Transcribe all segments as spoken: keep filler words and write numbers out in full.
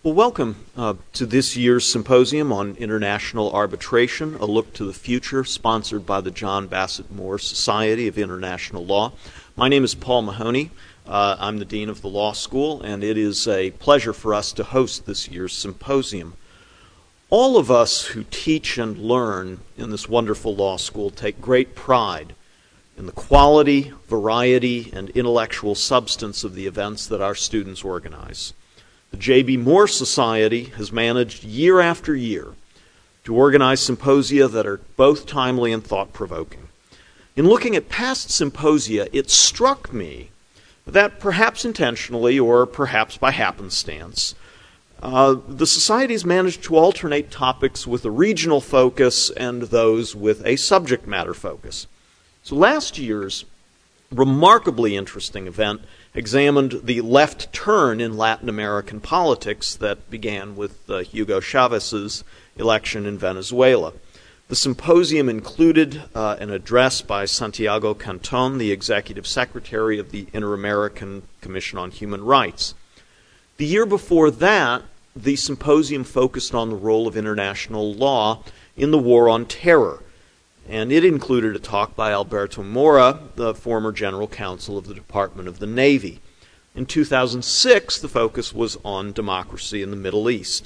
Well, welcome uh, to this year's Symposium on International Arbitration, a look to the future, sponsored by the John Bassett Moore Society of International Law. My name is Paul Mahoney. Uh, I'm the Dean of the Law School, and it is a pleasure for us to host this year's symposium. All of us who teach and learn in this wonderful law school take great pride in the quality, variety, and intellectual substance of the events that our students organize. The J B. Moore Society has managed year after year to organize symposia that are both timely and thought-provoking. In looking at past symposia, it struck me that perhaps intentionally or perhaps by happenstance, uh, the societies managed to alternate topics with a regional focus and those with a subject matter focus. So last year's remarkably interesting event examined the left turn in Latin American politics that began with uh, Hugo Chávez's election in Venezuela. The symposium included uh, an address by Santiago Canton, the Executive Secretary of the Inter-American Commission on Human Rights. The year before that, the symposium focused on the role of international law in the war on terror, and it included a talk by Alberto Mora, the former General Counsel of the Department of the Navy. In two thousand six, the focus was on democracy in the Middle East.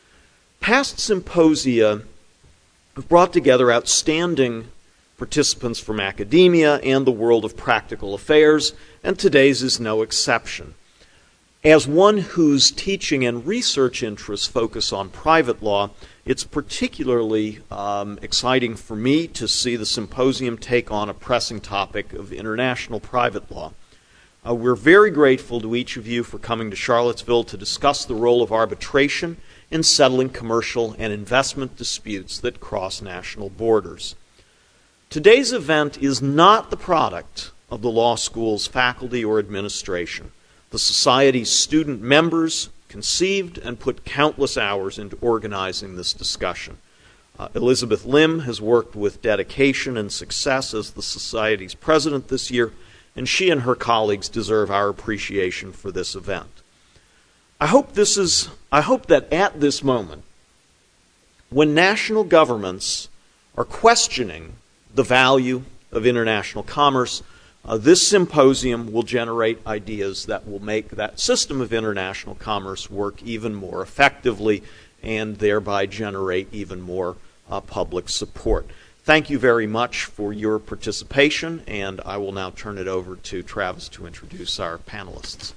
Past symposia have brought together outstanding participants from academia and the world of practical affairs, and today's is no exception. As one whose teaching and research interests focus on private law, it's particularly um, exciting for me to see the symposium take on a pressing topic of international private law. Uh, we're very grateful to each of you for coming to Charlottesville to discuss the role of arbitration in settling commercial and investment disputes that cross national borders. Today's event is not the product of the law school's faculty or administration. The Society's student members conceived and put countless hours into organizing this discussion. Uh, Elizabeth Lim has worked with dedication and success as the Society's president this year, and she and her colleagues deserve our appreciation for this event. I hope this is, I hope that at this moment, when national governments are questioning the value of international commerce, Uh, this symposium will generate ideas that will make that system of international commerce work even more effectively and thereby generate even more uh, public support. Thank you very much for your participation, and I will now turn it over to Travis to introduce our panelists.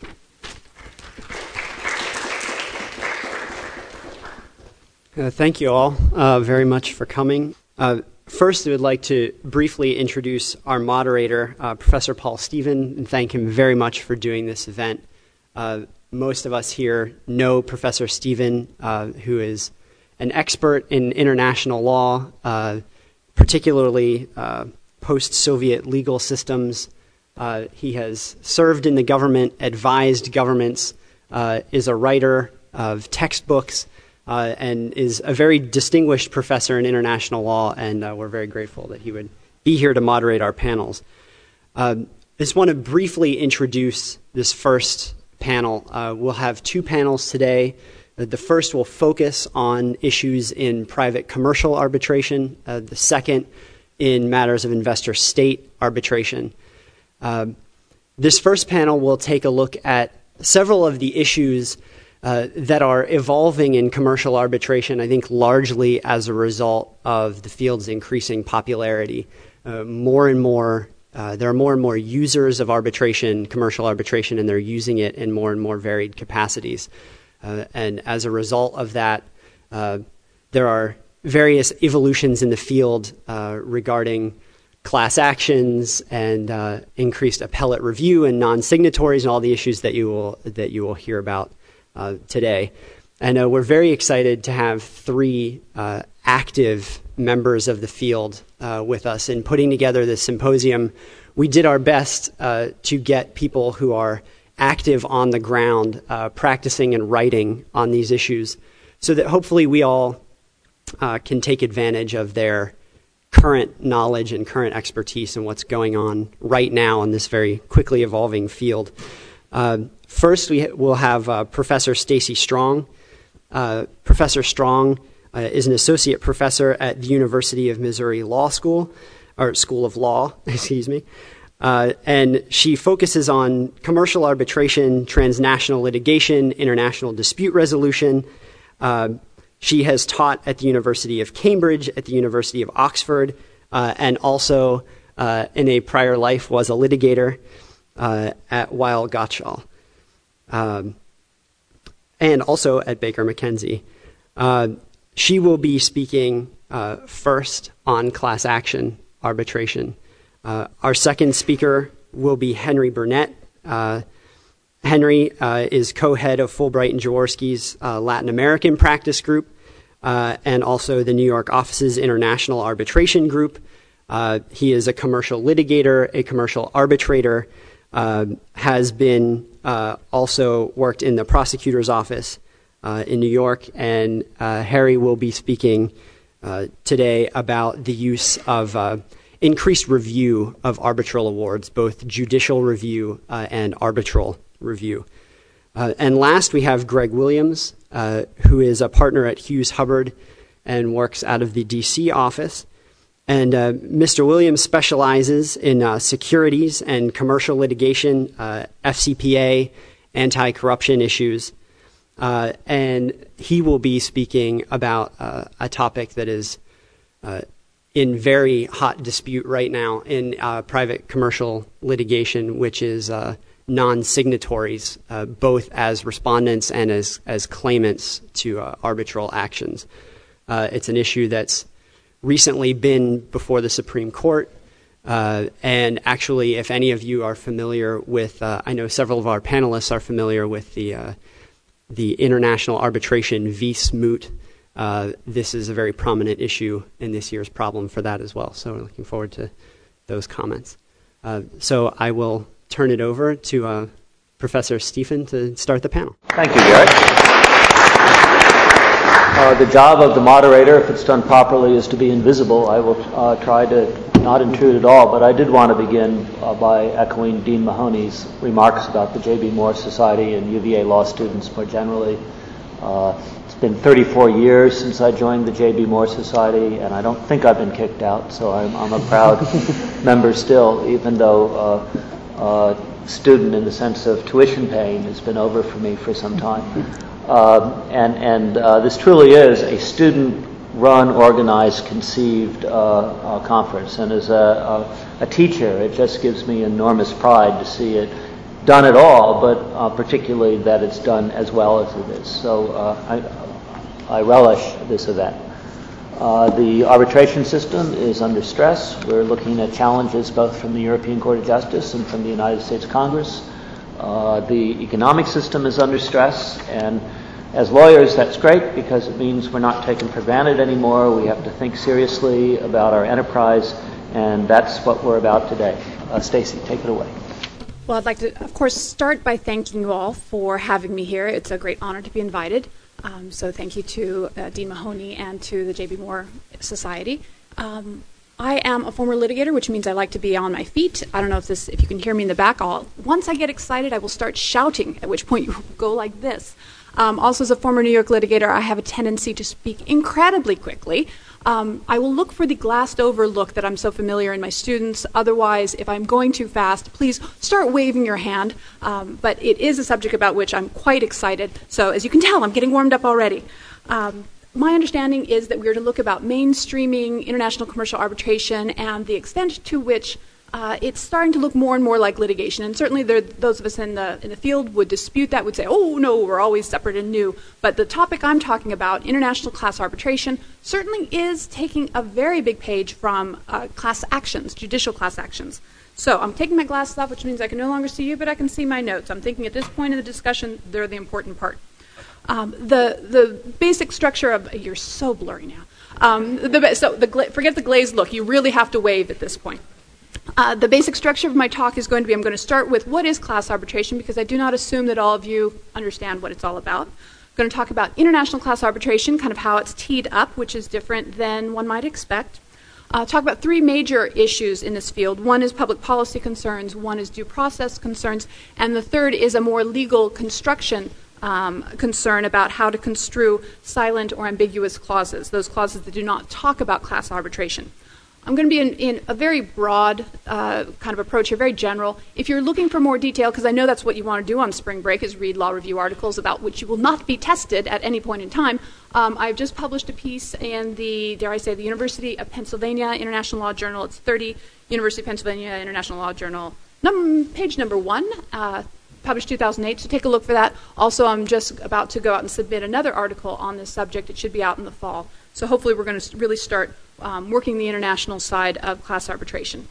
Uh, thank you all uh, very much for coming. Uh, First, I would like to briefly introduce our moderator, uh, Professor Paul Stephen, and thank him very much for doing this event. Uh, most of us here know Professor Stephen, uh, who is an expert in international law, uh, particularly uh, post-Soviet legal systems. Uh, he has served in the government, advised governments, uh, is a writer of textbooks, Uh, and is a very distinguished professor in international law, and uh, we're very grateful that he would be here to moderate our panels. Uh, I just want to briefly introduce this first panel. Uh, we'll have two panels today. Uh, the first will focus on issues in private commercial arbitration, uh, the second in matters of investor-state arbitration. Uh, this first panel will take a look at several of the issues Uh, that are evolving in commercial arbitration, I think largely as a result of the field's increasing popularity. Uh, more and more, uh, there are more and more users of arbitration, commercial arbitration, and they're using it in more and more varied capacities. Uh, and as a result of that, uh, there are various evolutions in the field uh, regarding class actions and uh, increased appellate review and non-signatories and all the issues that you will that you will hear about Uh, today. And uh, we're very excited to have three uh, active members of the field uh, with us in putting together this symposium. We did our best uh, to get people who are active on the ground, uh, practicing and writing on these issues, so that hopefully we all uh, can take advantage of their current knowledge and current expertise in what's going on right now in this very quickly evolving field. Uh, first, we will have uh, Professor Stacy Strong. Uh, Professor Strong uh, is an associate professor at the University of Missouri Law School, or School of Law, excuse me. Uh, and she focuses on commercial arbitration, transnational litigation, international dispute resolution. Uh, she has taught at the University of Cambridge, at the University of Oxford, uh, and also uh, in a prior life was a litigator uh, at Weil Gotshal, um, and also at Baker McKenzie. Uh, she will be speaking uh, first on class action arbitration. Uh, our second speaker will be Henry Burnett. Uh, Henry uh, is co-head of Fulbright and Jaworski's uh, Latin American practice group, uh, and also the New York office's International Arbitration Group. Uh, he is a commercial litigator, a commercial arbitrator, uh, has been uh, also worked in the prosecutor's office uh, in New York, and uh, Harry will be speaking uh, today about the use of uh, increased review of arbitral awards, both judicial review uh, and arbitral review. Uh, and last, we have Greg Williams, uh, who is a partner at Hughes Hubbard and works out of the D C office. And uh, Mister Williams specializes in uh, securities and commercial litigation, uh, F C P A, anti-corruption issues. Uh, and he will be speaking about uh, a topic that is uh, in very hot dispute right now in uh, private commercial litigation, which is uh, non-signatories, uh, both as respondents and as, as claimants to uh, arbitral actions. Uh, it's an issue that's recently been before the Supreme Court, uh, and actually, if any of you are familiar with, uh, I know several of our panelists are familiar with the uh, the international arbitration v. Smoot. Uh, this is a very prominent issue in this year's problem for that as well. So we're looking forward to those comments. Uh, so I will turn it over to uh, Professor Stephen to start the panel. Thank you, Garrett. Uh, the job of the moderator, if it's done properly, is to be invisible. I will uh, try to not intrude at all, but I did want to begin uh, by echoing Dean Mahoney's remarks about the J B. Moore Society and U V A law students more generally. Uh, it's been thirty-four years since I joined the J B. Moore Society, and I don't think I've been kicked out, so I'm, I'm a proud member still, even though uh, uh, student in the sense of tuition paying has been over for me for some time. Uh, and and uh, this truly is a student-run, organized, conceived uh, uh, conference. And as a, a, a teacher, it just gives me enormous pride to see it done at all, but uh, particularly that it's done as well as it is. So uh, I, I relish this event. Uh, the arbitration system is under stress. We're looking at challenges both from the European Court of Justice and from the United States Congress. Uh, the economic system is under stress, and as lawyers, that's great because it means we're not taken for granted anymore. We have to think seriously about our enterprise, and that's what we're about today. Uh, Stacy, take it away. Well, I'd like to, of course, start by thanking you all for having me here. It's a great honor to be invited. Um, so thank you to uh, Dean Mahoney and to the J B. Moore Society. Um, I am a former litigator, which means I like to be on my feet. I don't know if this, if you can hear me in the back. I'll, once I get excited, I will start shouting, at which point you go like this. Um, also, as a former New York litigator, I have a tendency to speak incredibly quickly. Um, I will look for the glassed-over look that I'm so familiar in my students. Otherwise, if I'm going too fast, please start waving your hand. Um, but it is a subject about which I'm quite excited. So as you can tell, I'm getting warmed up already. Um, My understanding is that we're to look about mainstreaming international commercial arbitration and the extent to which uh, it's starting to look more and more like litigation. And certainly there, those of us in the, in the field would dispute that, would say, oh, no, we're always separate and new. But the topic I'm talking about, international class arbitration, certainly is taking a very big page from uh, class actions, judicial class actions. So I'm taking my glasses off, which means I can no longer see you, but I can see my notes. I'm thinking at this point in the discussion, they're the important part. Um, the the basic structure of you're so blurry now. Um, the, so the gla- forget the glazed look. You really have to wave at this point. Uh, the basic structure of my talk is going to be I'm going to start with what is class arbitration, because I do not assume that all of you understand what it's all about. I'm going to talk about international class arbitration, kind of how it's teed up, which is different than one might expect. uh, talk about three major issues in this field. One is public policy concerns, one is due process concerns, and the third is a more legal construction um, concern about how to construe silent or ambiguous clauses, those clauses that do not talk about class arbitration. I'm going to be in, in a very broad uh, kind of approach here, very general. If you're looking for more detail, because I know that's what you want to do on spring break, is read law review articles about which you will not be tested at any point in time, um, I've just published a piece in the, dare I say, the University of Pennsylvania International Law Journal. It's thirty, University of Pennsylvania International Law Journal, num- page number one, uh, published two thousand eight, so take a look for that. Also, I'm just about to go out and submit another article on this subject. It should be out in the fall. So hopefully we're going to really start um, working the international side of class arbitration.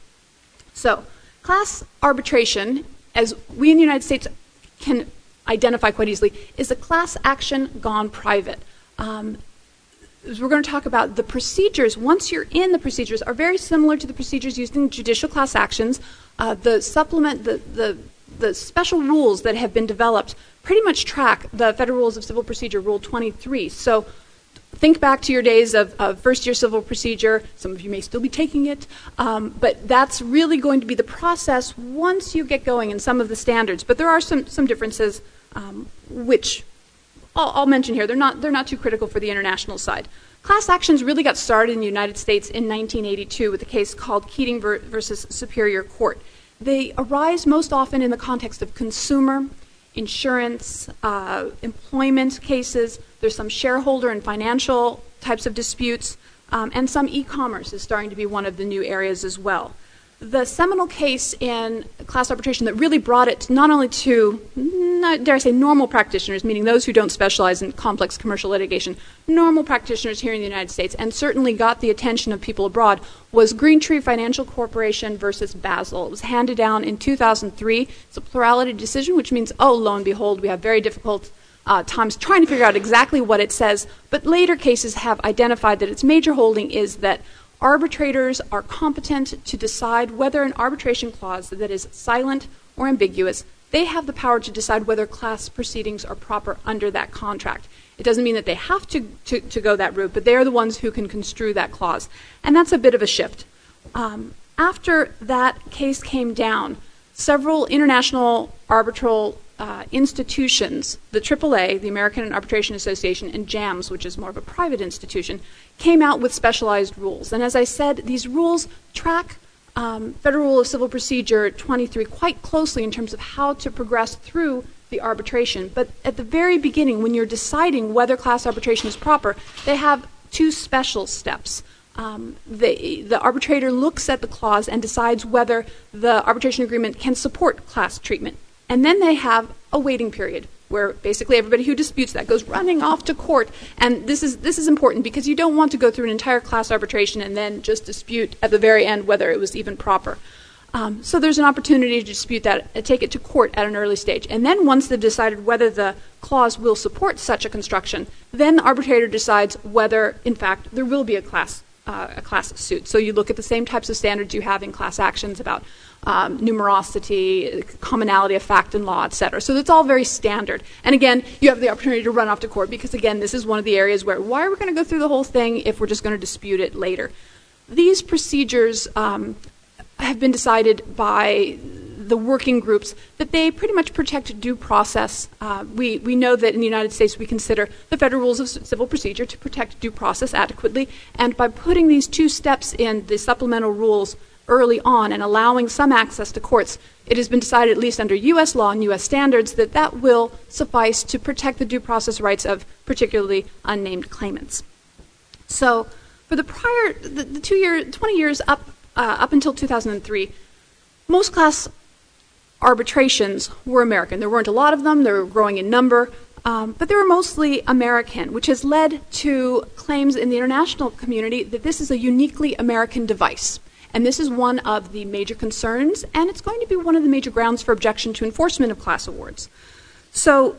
So class arbitration, as we in the United States can identify quite easily, is a class action gone private. Um, we're going to talk about the procedures. Once you're in, the procedures are very similar to the procedures used in judicial class actions. Uh, the supplement, the, the the special rules that have been developed pretty much track the Federal Rules of Civil Procedure, Rule twenty-three. So think back to your days of, of first-year civil procedure. Some of you may still be taking it, um, but that's really going to be the process once you get going in some of the standards. But there are some some differences, um, which I'll, I'll mention here. They're not they're not too critical for the international side. Class actions really got started in the United States in nineteen eighty-two with a case called Keating ver- versus Superior Court. They arise most often in the context of consumer, insurance, uh, employment cases. There's some shareholder and financial types of disputes, um, and some e-commerce is starting to be one of the new areas as well. The seminal case in class arbitration that really brought it not only to, not, dare I say, normal practitioners, meaning those who don't specialize in complex commercial litigation, normal practitioners here in the United States, and certainly got the attention of people abroad, was Greentree Financial Corporation versus Basel. It was handed down in two thousand three. It's a plurality decision, which means, oh, lo and behold, we have very difficult uh, times trying to figure out exactly what it says, but later cases have identified that its major holding is that arbitrators are competent to decide whether an arbitration clause that is silent or ambiguous, they have the power to decide whether class proceedings are proper under that contract. It doesn't mean that they have to, to, to go that route, but they are the ones who can construe that clause. And that's a bit of a shift. Um, after that case came down, several international arbitral uh, institutions, the triple A, the American Arbitration Association, and JAMS, which is more of a private institution, came out with specialized rules. And as I said, these rules track um, Federal Rule of Civil Procedure twenty-three quite closely in terms of how to progress through the arbitration. But at the very beginning, when you're deciding whether class arbitration is proper, they have two special steps. Um, the, the arbitrator looks at the clause and decides whether the arbitration agreement can support class treatment. And then they have a waiting period where basically everybody who disputes that goes running off to court. And this is this is important because you don't want to go through an entire class arbitration and then just dispute at the very end whether it was even proper. Um, so there's an opportunity to dispute that and take it to court at an early stage. And then once they've decided whether the clause will support such a construction, then the arbitrator decides whether, in fact, there will be a class uh, a class suit. So you look at the same types of standards you have in class actions about um, numerosity, commonality of fact and law, et cetera. So it's all very standard. And again, you have the opportunity to run off to court because, again, this is one of the areas where why are we going to go through the whole thing if we're just going to dispute it later? These procedures um, have been decided by the working groups that they pretty much protect due process. Uh, we, we know that in the United States we consider the Federal Rules of Civil Procedure to protect due process adequately, and by putting these two steps in the supplemental rules early on and allowing some access to courts, it has been decided, at least under U S law and U S standards, that that will suffice to protect the due process rights of particularly unnamed claimants. So for the prior, the, the two year, twenty years up, uh, up until two thousand three, most class arbitrations were American. There weren't a lot of them. They were growing in number, um, but they were mostly American, which has led to claims in the international community that this is a uniquely American device. And this is one of the major concerns, and it's going to be one of the major grounds for objection to enforcement of class awards. So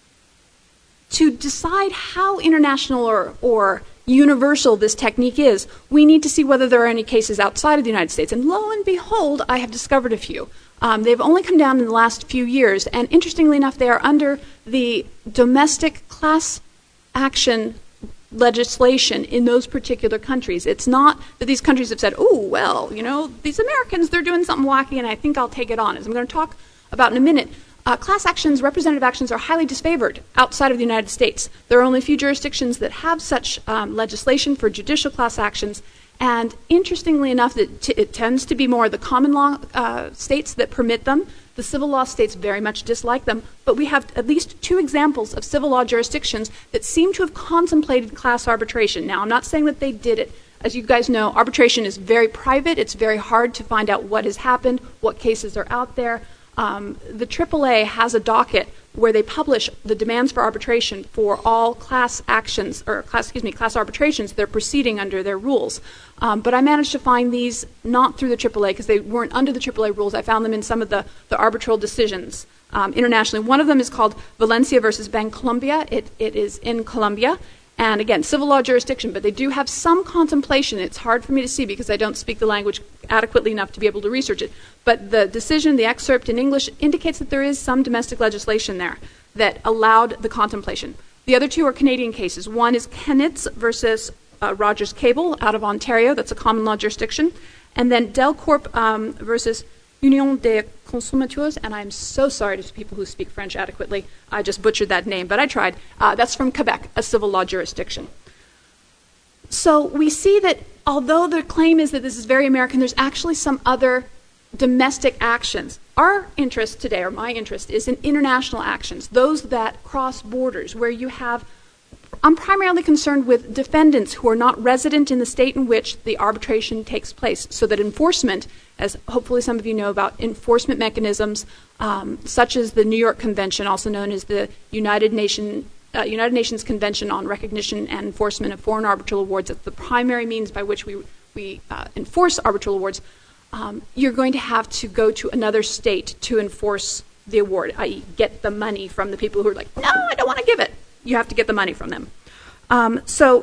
to decide how international or, or universal this technique is, we need to see whether there are any cases outside of the United States. And lo and behold, I have discovered a few. Um, they've only come down in the last few years, and interestingly enough, they are under the domestic class action legislation in those particular countries. It's not that these countries have said, oh, well, you know, these Americans, they're doing something wacky and I think I'll take it on. As I'm going to talk about in a minute, uh, class actions, representative actions are highly disfavored outside of the United States. There are only a few jurisdictions that have such um, legislation for judicial class actions. And interestingly enough, it, t- it tends to be more the common law uh, states that permit them. The civil law states very much dislike them. But we have at least two examples of civil law jurisdictions that seem to have contemplated class arbitration. Now, I'm not saying that they did it. As you guys know, arbitration is very private. It's very hard to find out what has happened, what cases are out there. Um, the triple A has a docket where they publish the demands for arbitration for all class actions, or class, excuse me, class arbitrations they're proceeding under their rules. Um, but I managed to find these not through the triple A because they weren't under the triple A rules. I found them in some of the, the arbitral decisions um, internationally. One of them is called Valencia versus Bancolombia. It, it is in Colombia. And again, civil law jurisdiction, but they do have some contemplation. It's hard for me to see because I don't speak the language adequately enough to be able to research it. But the decision, the excerpt in English, indicates that there is some domestic legislation there that allowed the contemplation. The other two are Canadian cases. One is Kennitz versus uh, Rogers Cable out of Ontario. That's a common law jurisdiction. And then Delcorp um, versus Union des Consommateurs, and I'm so sorry to people who speak French adequately. I just butchered that name, but I tried. Uh, that's from Quebec, a civil law jurisdiction. So we see that although the claim is that this is very American, there's actually some other domestic actions. Our interest today, or my interest, is in international actions, those that cross borders, where you have I'm primarily concerned with defendants who are not resident in the state in which the arbitration takes place, so that enforcement, as hopefully some of you know about enforcement mechanisms, um, such as the New York Convention, also known as the United, Nation, uh, United Nations Convention on Recognition and Enforcement of Foreign Arbitral Awards, that's the primary means by which we, we uh, enforce arbitral awards, um, you're going to have to go to another state to enforce the award, that is get the money from the people who are like, no, I don't want to give it. You have to get the money from them. Um, so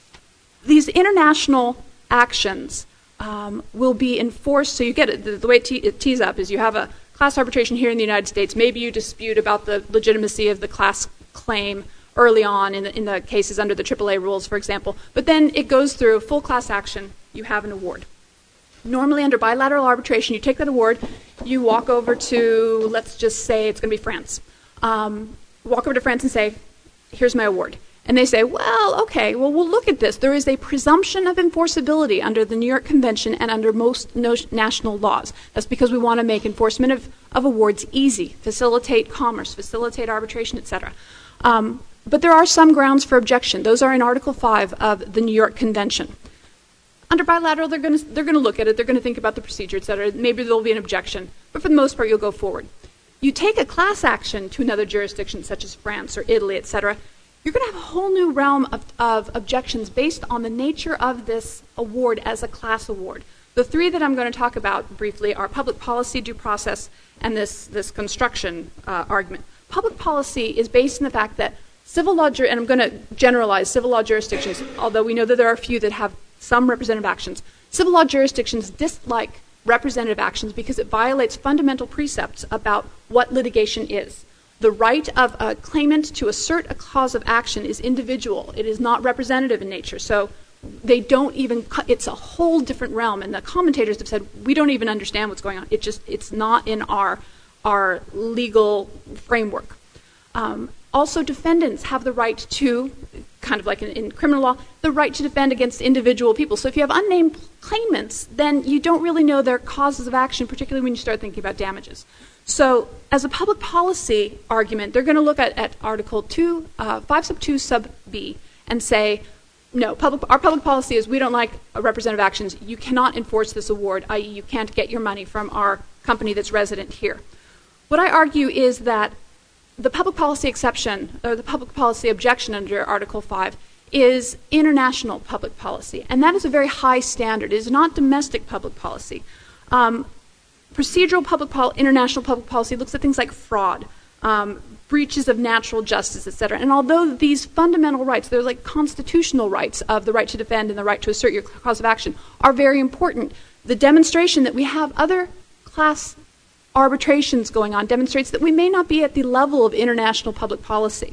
these international actions um, will be enforced. So you get it. The, the way it, te- it tees up is you have a class arbitration here in the United States. Maybe you dispute about the legitimacy of the class claim early on in the, in the cases under the triple A rules, for example. But then it goes through full class action. You have an award. Normally under bilateral arbitration, you take that award, you walk over to, let's just say it's going to be France. Um, walk over to France and say, here's my award. And they say, well, okay, well, we'll look at this. There is a presumption of enforceability under the New York Convention and under most no- national laws. That's because we want to make enforcement of, of awards easy, facilitate commerce, facilitate arbitration, et cetera. Um, but there are some grounds for objection. Those are in Article five of the New York Convention. Under bilateral, they're going to they're going to look at it. They're going to think about the procedure, et cetera. Maybe there will be an objection. But for the most part, you'll go forward. You take a class action to another jurisdiction, such as France or Italy, et cetera, you're going to have a whole new realm of, of objections based on the nature of this award as a class award. The three that I'm going to talk about briefly are public policy, due process, and this, this construction uh, argument. Public policy is based on the fact that civil law, and I'm going to generalize civil law jurisdictions, although we know that there are a few that have some representative actions. Civil law jurisdictions dislike representative actions because it violates fundamental precepts about what litigation is. The right of a claimant to assert a cause of action is individual. It is not representative in nature. So they don't even, it's a whole different realm. And the commentators have said, we don't even understand what's going on. It just, it's not in our, our legal framework. Um, also, defendants have the right to, kind of like in, in criminal law, the right to defend against individual people. So if you have unnamed claimants, then you don't really know their causes of action, particularly when you start thinking about damages. So as a public policy argument, they're going to look at, at Article two, uh, five sub two sub B and say, no, public, our public policy is we don't like representative actions. You cannot enforce this award, that is you can't get your money from our company that's resident here. What I argue is that the public policy exception, or the public policy objection under Article five, is international public policy. And that is a very high standard. It is not domestic public policy. Um, procedural public policy, international public policy looks at things like fraud, um, breaches of natural justice, et cetera. And although these fundamental rights, they're like constitutional rights of the right to defend and the right to assert your cause of action, are very important, the demonstration that we have other class arbitrations going on demonstrates that we may not be at the level of international public policy.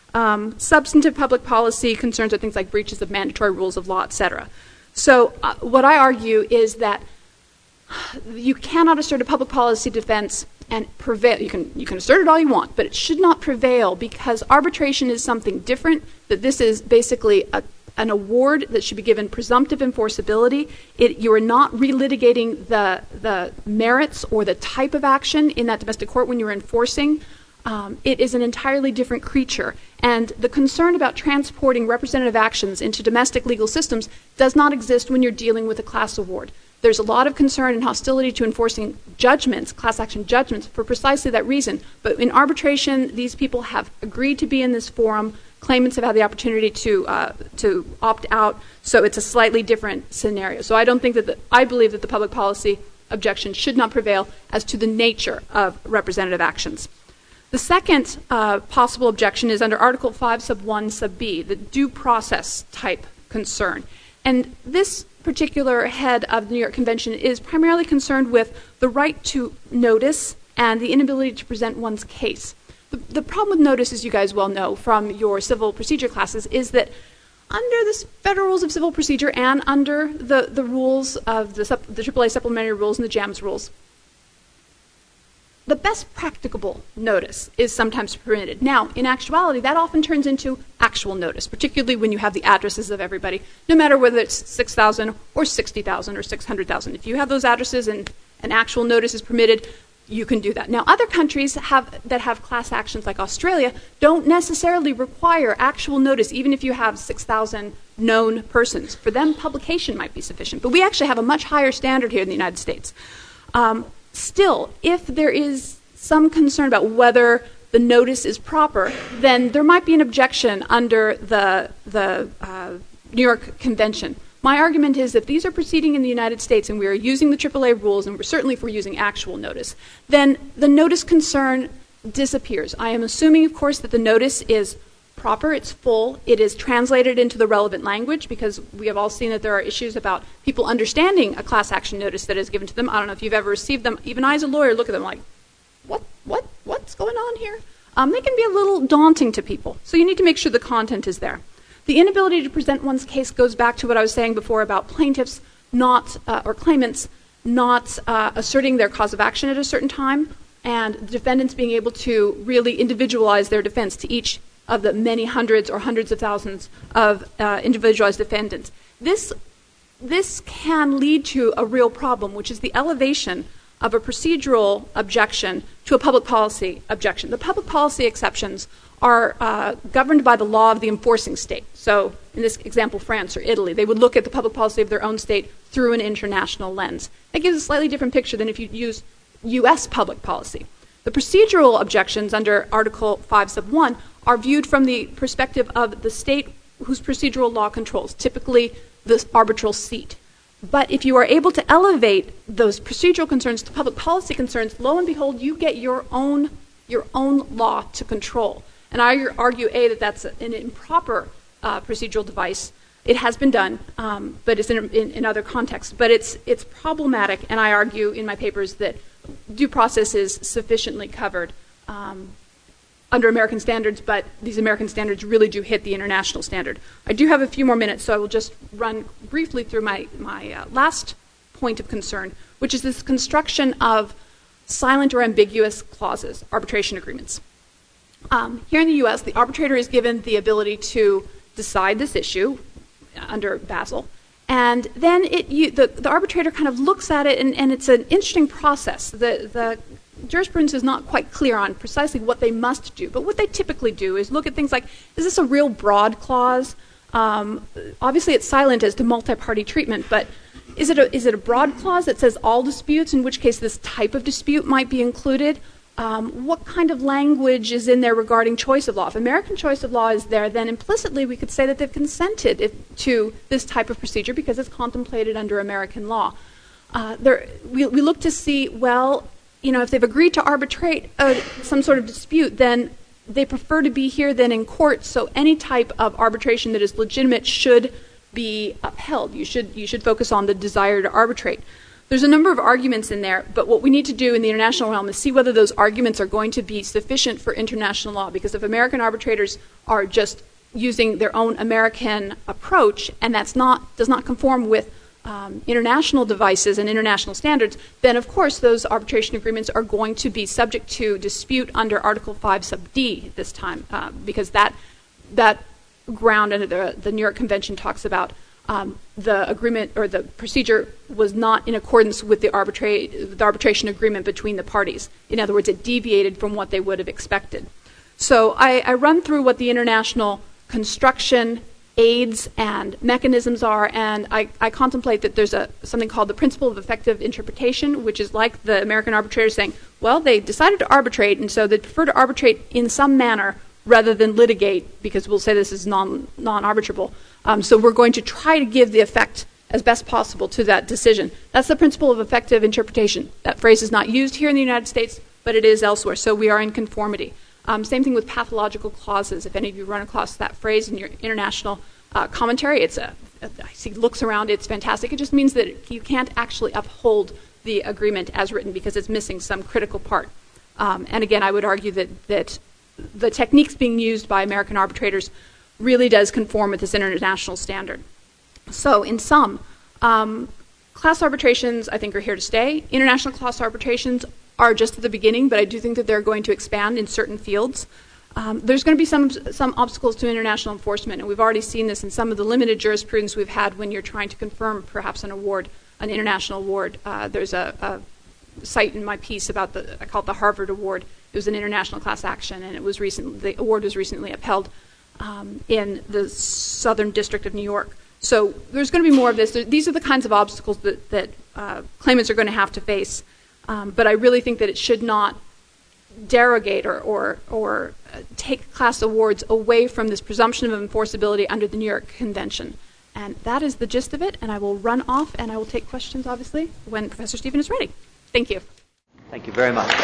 Um, substantive public policy concerns are things like breaches of mandatory rules of law, et cetera. So uh, what I argue is that you cannot assert a public policy defense and prevail. You can, you can assert it all you want, but it should not prevail because arbitration is something different, that this is basically a, an award that should be given presumptive enforceability. It, you are not relitigating the, the merits or the type of action in that domestic court when you're enforcing. Um, it is an entirely different creature. And the concern about transporting representative actions into domestic legal systems does not exist when you're dealing with a class award. There's a lot of concern and hostility to enforcing judgments, class action judgments, for precisely that reason. But in arbitration, these people have agreed to be in this forum. Claimants have had the opportunity to uh, to opt out. So it's a slightly different scenario. So I don't think that the, I believe that the public policy objection should not prevail as to the nature of representative actions. The second uh, possible objection is under Article five, sub one, sub B, the due process type concern. And this particular head of the New York Convention is primarily concerned with the right to notice and the inability to present one's case. The, the problem with notice, as you guys well know from your civil procedure classes, is that under the Federal Rules of Civil Procedure and under the, the rules of the, the triple A supplementary rules and the JAMS rules, the best practicable notice is sometimes permitted. Now, in actuality, that often turns into actual notice, particularly when you have the addresses of everybody, no matter whether it's six thousand or sixty thousand or six hundred thousand. If you have those addresses and an actual notice is permitted, you can do that. Now, other countries have, that have class actions like Australia don't necessarily require actual notice, even if you have six thousand known persons. For them, publication might be sufficient. But we actually have a much higher standard here in the United States. Um, Still, if there is some concern about whether the notice is proper, then there might be an objection under the, the uh, New York Convention. My argument is if these are proceeding in the United States and we are using the triple A rules, and we're certainly if we're using actual notice, then the notice concern disappears. I am assuming, of course, that the notice is proper, it's full, it is translated into the relevant language, because we have all seen that there are issues about people understanding a class action notice that is given to them. I don't know if you've ever received them. Even I as a lawyer look at them like, what, what, what's going on here? Um, they can be a little daunting to people, so you need to make sure the content is there. The inability to present one's case goes back to what I was saying before about plaintiffs not, uh, or claimants not uh, asserting their cause of action at a certain time, and defendants being able to really individualize their defense to each of the many hundreds or hundreds of thousands of uh, individualized defendants. This, this can lead to a real problem, which is the elevation of a procedural objection to a public policy objection. The public policy exceptions are uh, governed by the law of the enforcing state. So in this example, France or Italy, they would look at the public policy of their own state through an international lens. That gives a slightly different picture than if you use U S public policy. The procedural objections under Article five, sub one are viewed from the perspective of the state whose procedural law controls, typically the arbitral seat. But if you are able to elevate those procedural concerns to public policy concerns, lo and behold, you get your own, your own law to control. And I argue, A, that that's an improper uh, procedural device. It has been done, um, but it's in, in, in other contexts. But it's, it's problematic, and I argue in my papers that due process is sufficiently covered um, under American standards, but these American standards really do hit the international standard. I do have a few more minutes, so I will just run briefly through my, my uh, last point of concern, which is this construction of silent or ambiguous clauses, arbitration agreements. Um, here in the U S, the arbitrator is given the ability to decide this issue under Basel, and then it, you, the, the arbitrator kind of looks at it, and, and it's an interesting process. The, the jurisprudence is not quite clear on precisely what they must do, but what they typically do is look at things like, is this a real broad clause? Um, obviously, it's silent as to multi-party treatment, but is it, a, is it a broad clause that says all disputes, in which case this type of dispute might be included? Um, what kind of language is in there regarding choice of law? If American choice of law is there, then implicitly we could say that they've consented if, to this type of procedure because it's contemplated under American law. Uh, there, we, we look to see, well, you know, if they've agreed to arbitrate uh, some sort of dispute, then they prefer to be here than in court, so any type of arbitration that is legitimate should be upheld. You should, you should focus on the desire to arbitrate. There's a number of arguments in there, but what we need to do in the international realm is see whether those arguments are going to be sufficient for international law, because if American arbitrators are just using their own American approach, and that's not does not conform with um, international devices and international standards, then of course those arbitration agreements are going to be subject to dispute under Article five sub D this time, uh, because that that ground under the, the New York Convention talks about um, the agreement or the procedure was not in accordance with the, arbitra- the arbitration agreement between the parties. In other words, it deviated from what they would have expected. So I, I run through what the international construction aids and mechanisms are, and I, I contemplate that there's a something called the principle of effective interpretation, which is like the American arbitrators saying, well, they decided to arbitrate, and so they prefer to arbitrate in some manner rather than litigate, because we'll say this is non, non-arbitrable. Um, so we're going to try to give the effect as best possible to that decision. That's the principle of effective interpretation. That phrase is not used here in the United States, but it is elsewhere, so we are in conformity. Um, same thing with pathological clauses. If any of you run across that phrase in your international uh, commentary, it's a, a, I see looks around, it's fantastic. It just means that you can't actually uphold the agreement as written because it's missing some critical part. Um, and again, I would argue that, that the techniques being used by American arbitrators really does conform with this international standard. So in sum, um, class arbitrations, I think, are here to stay. International class arbitrations are just at the beginning, but I do think that they're going to expand in certain fields. Um, there's going to be some some obstacles to international enforcement, and we've already seen this in some of the limited jurisprudence we've had when you're trying to confirm perhaps an award, an international award. Uh, there's a, a cite in my piece about the, I call it the Harvard Award. It was an international class action, and it was recent, the award was recently upheld um, in the Southern District of New York. So there's going to be more of this. These are the kinds of obstacles that, that uh, claimants are going to have to face. Um, but I really think that it should not derogate or, or, or uh, take class awards away from this presumption of enforceability under the New York Convention. And that is the gist of it, and I will run off, and I will take questions, obviously, when Professor Stephen is ready. Thank you. Thank you very much.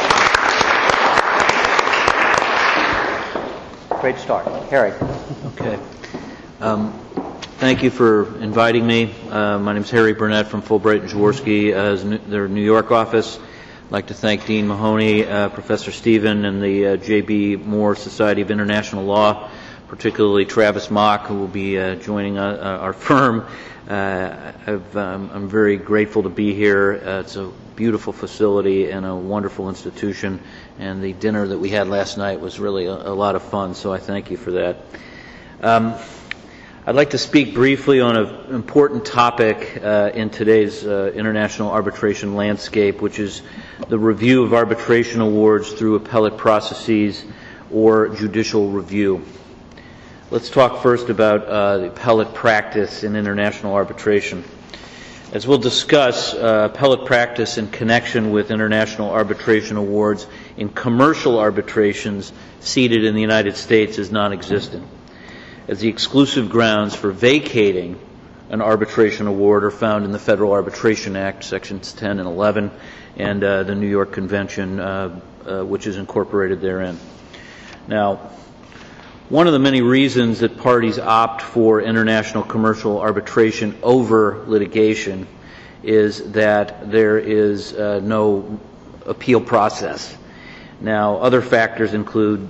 Great start. Harry. Okay. Um, thank you for inviting me. Uh, my name is Harry Burnett from Fulbright and Jaworski, uh, their New York office. I'd like to thank Dean Mahoney, uh, Professor Stephen, and the uh, J B. Moore Society of International Law, particularly Travis Mock, who will be uh, joining uh, our firm. Uh, I've, um, I'm very grateful to be here. Uh, it's a beautiful facility and a wonderful institution, and the dinner that we had last night was really a, a lot of fun, so I thank you for that. Um, I'd like to speak briefly on an important topic uh, in today's uh, international arbitration landscape, which is the review of arbitration awards through appellate processes or judicial review. Let's talk first about uh, the appellate practice in international arbitration. As we'll discuss, uh, appellate practice in connection with international arbitration awards in commercial arbitrations seated in the United States is non-existent, as the exclusive grounds for vacating an arbitration award are found in the Federal Arbitration Act, Sections ten and eleven, and uh, the New York Convention, uh, uh, which is incorporated therein. Now, one of the many reasons that parties opt for international commercial arbitration over litigation is that there is uh, no appeal process. Now, other factors include,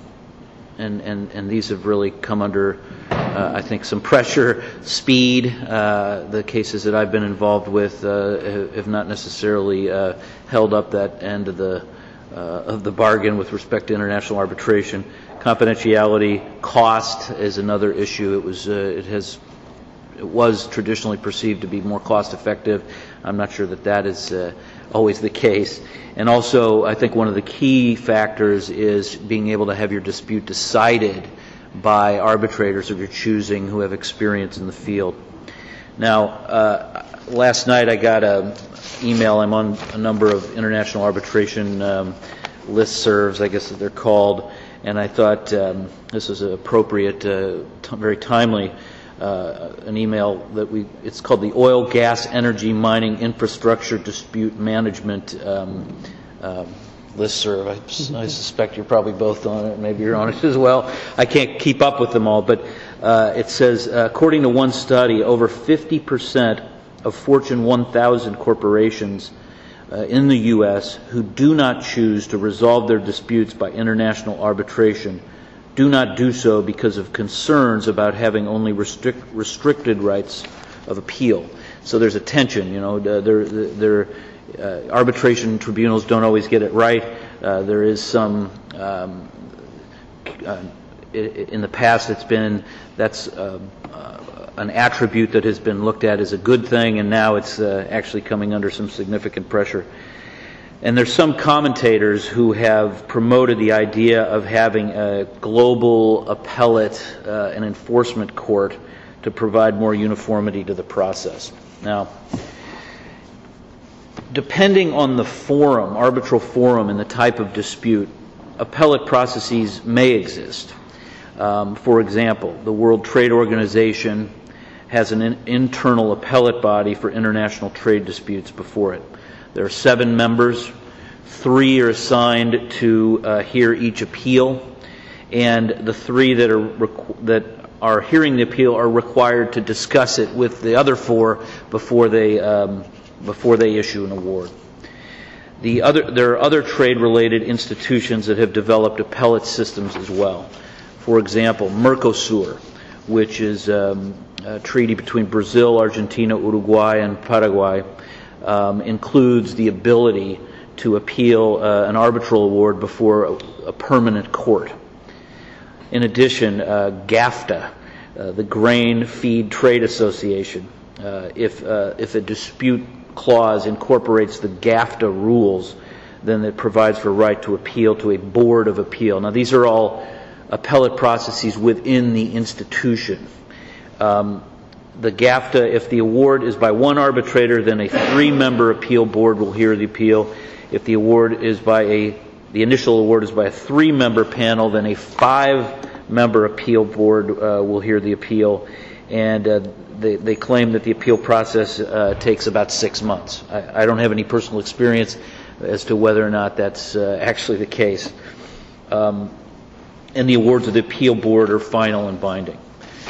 and, and, and these have really come under, uh, I think, some pressure, speed. Uh, the cases that I've been involved with uh, have not necessarily uh, held up that end of the, uh, of the bargain with respect to international arbitration. Confidentiality, cost is another issue. It was, uh, it has, it was traditionally perceived to be more cost-effective. I'm not sure that that is uh, always the case. And also, I think one of the key factors is being able to have your dispute decided by arbitrators of your choosing who have experience in the field. Now, uh, last night I got an email. I'm on a number of international arbitration um, listservs, I guess that they're called. And I thought um, this was appropriate, uh, t- very timely, uh, an email that we, it's called the Oil, Gas, Energy, Mining, Infrastructure Dispute Management um, uh, listserv. I, I suspect you're probably both on it, maybe you're on it as well. I can't keep up with them all, but uh, it says, uh, according to one study, over fifty percent of Fortune one thousand corporations uh, in the U S who do not choose to resolve their disputes by international arbitration do not do so because of concerns about having only restrict, restricted rights of appeal. So there's a tension, you know, there, there, uh, arbitration tribunals don't always get it right. Uh, there is some, um, uh, in the past it's been, that's uh, uh, an attribute that has been looked at as a good thing, and now it's uh, actually coming under some significant pressure. And there's some commentators who have promoted the idea of having a global appellate uh, and enforcement court to provide more uniformity to the process. Now, depending on the forum, arbitral forum, and the type of dispute, appellate processes may exist. Um, for example, the World Trade Organization has an in- internal appellate body for international trade disputes before it. There are seven members. Three are assigned to uh, hear each appeal, and the three that are requ- that are hearing the appeal are required to discuss it with the other four before they um, before they issue an award. The other, there are other trade-related institutions that have developed appellate systems as well. For example, Mercosur, which is um, a treaty between Brazil, Argentina, Uruguay, and Paraguay, um, includes the ability to appeal uh, an arbitral award before a, a permanent court. In addition, uh, GAFTA, uh, the Grain Feed Trade Association, uh, if uh, if a dispute clause incorporates the GAFTA rules, then it provides for a right to appeal to a board of appeal. Now, these are all appellate processes within the institution. Um, the GAFTA, if the award is by one arbitrator, then a three-member appeal board will hear the appeal. If the award is by a, the initial award is by a three-member panel, then a five-member appeal board uh, will hear the appeal. And uh, they, they claim that the appeal process uh, takes about six months. I, I don't have any personal experience as to whether or not that's uh, actually the case. Um, and the awards of the appeal board are final and binding.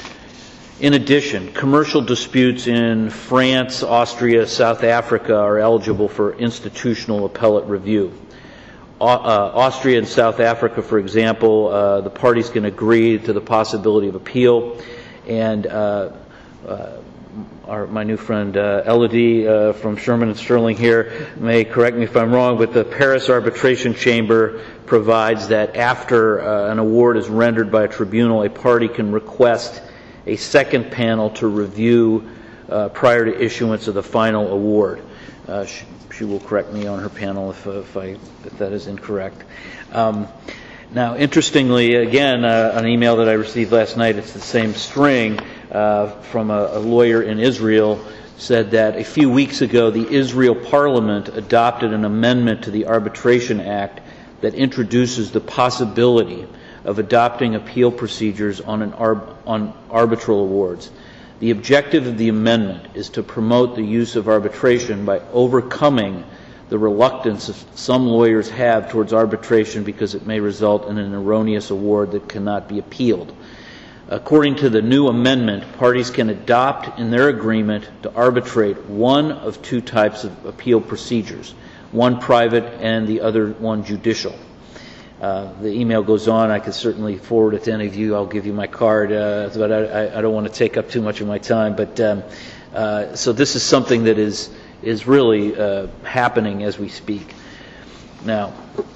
In addition, commercial disputes in France, Austria, South Africa are eligible for institutional appellate review. Uh, Austria and South Africa, for example, uh, the parties can agree to the possibility of appeal, and uh, uh, our, my new friend uh, Elodie uh, from Sherman and Sterling here may correct me if I'm wrong, but the Paris Arbitration Chamber provides that after uh, an award is rendered by a tribunal, a party can request a second panel to review uh, prior to issuance of the final award. Uh, she, she will correct me on her panel if, uh, if, I, if that is incorrect. Um, now, interestingly, again, uh, an email that I received last night, it's the same string, uh, from a, a lawyer in Israel, said that a few weeks ago the Israel Parliament adopted an amendment to the Arbitration Act that introduces the possibility of adopting appeal procedures on an arb- on arbitral awards. The objective of the amendment is to promote the use of arbitration by overcoming the reluctance some lawyers have towards arbitration because it may result in an erroneous award that cannot be appealed. According to the new amendment, parties can adopt in their agreement to arbitrate one of two types of appeal procedures, one private and the other one judicial. Uh, the email goes on. I could certainly forward it to any of you. I'll give you my card, uh, but I, I don't want to take up too much of my time. But um, uh, so this is something that is is really uh, happening as we speak. Now,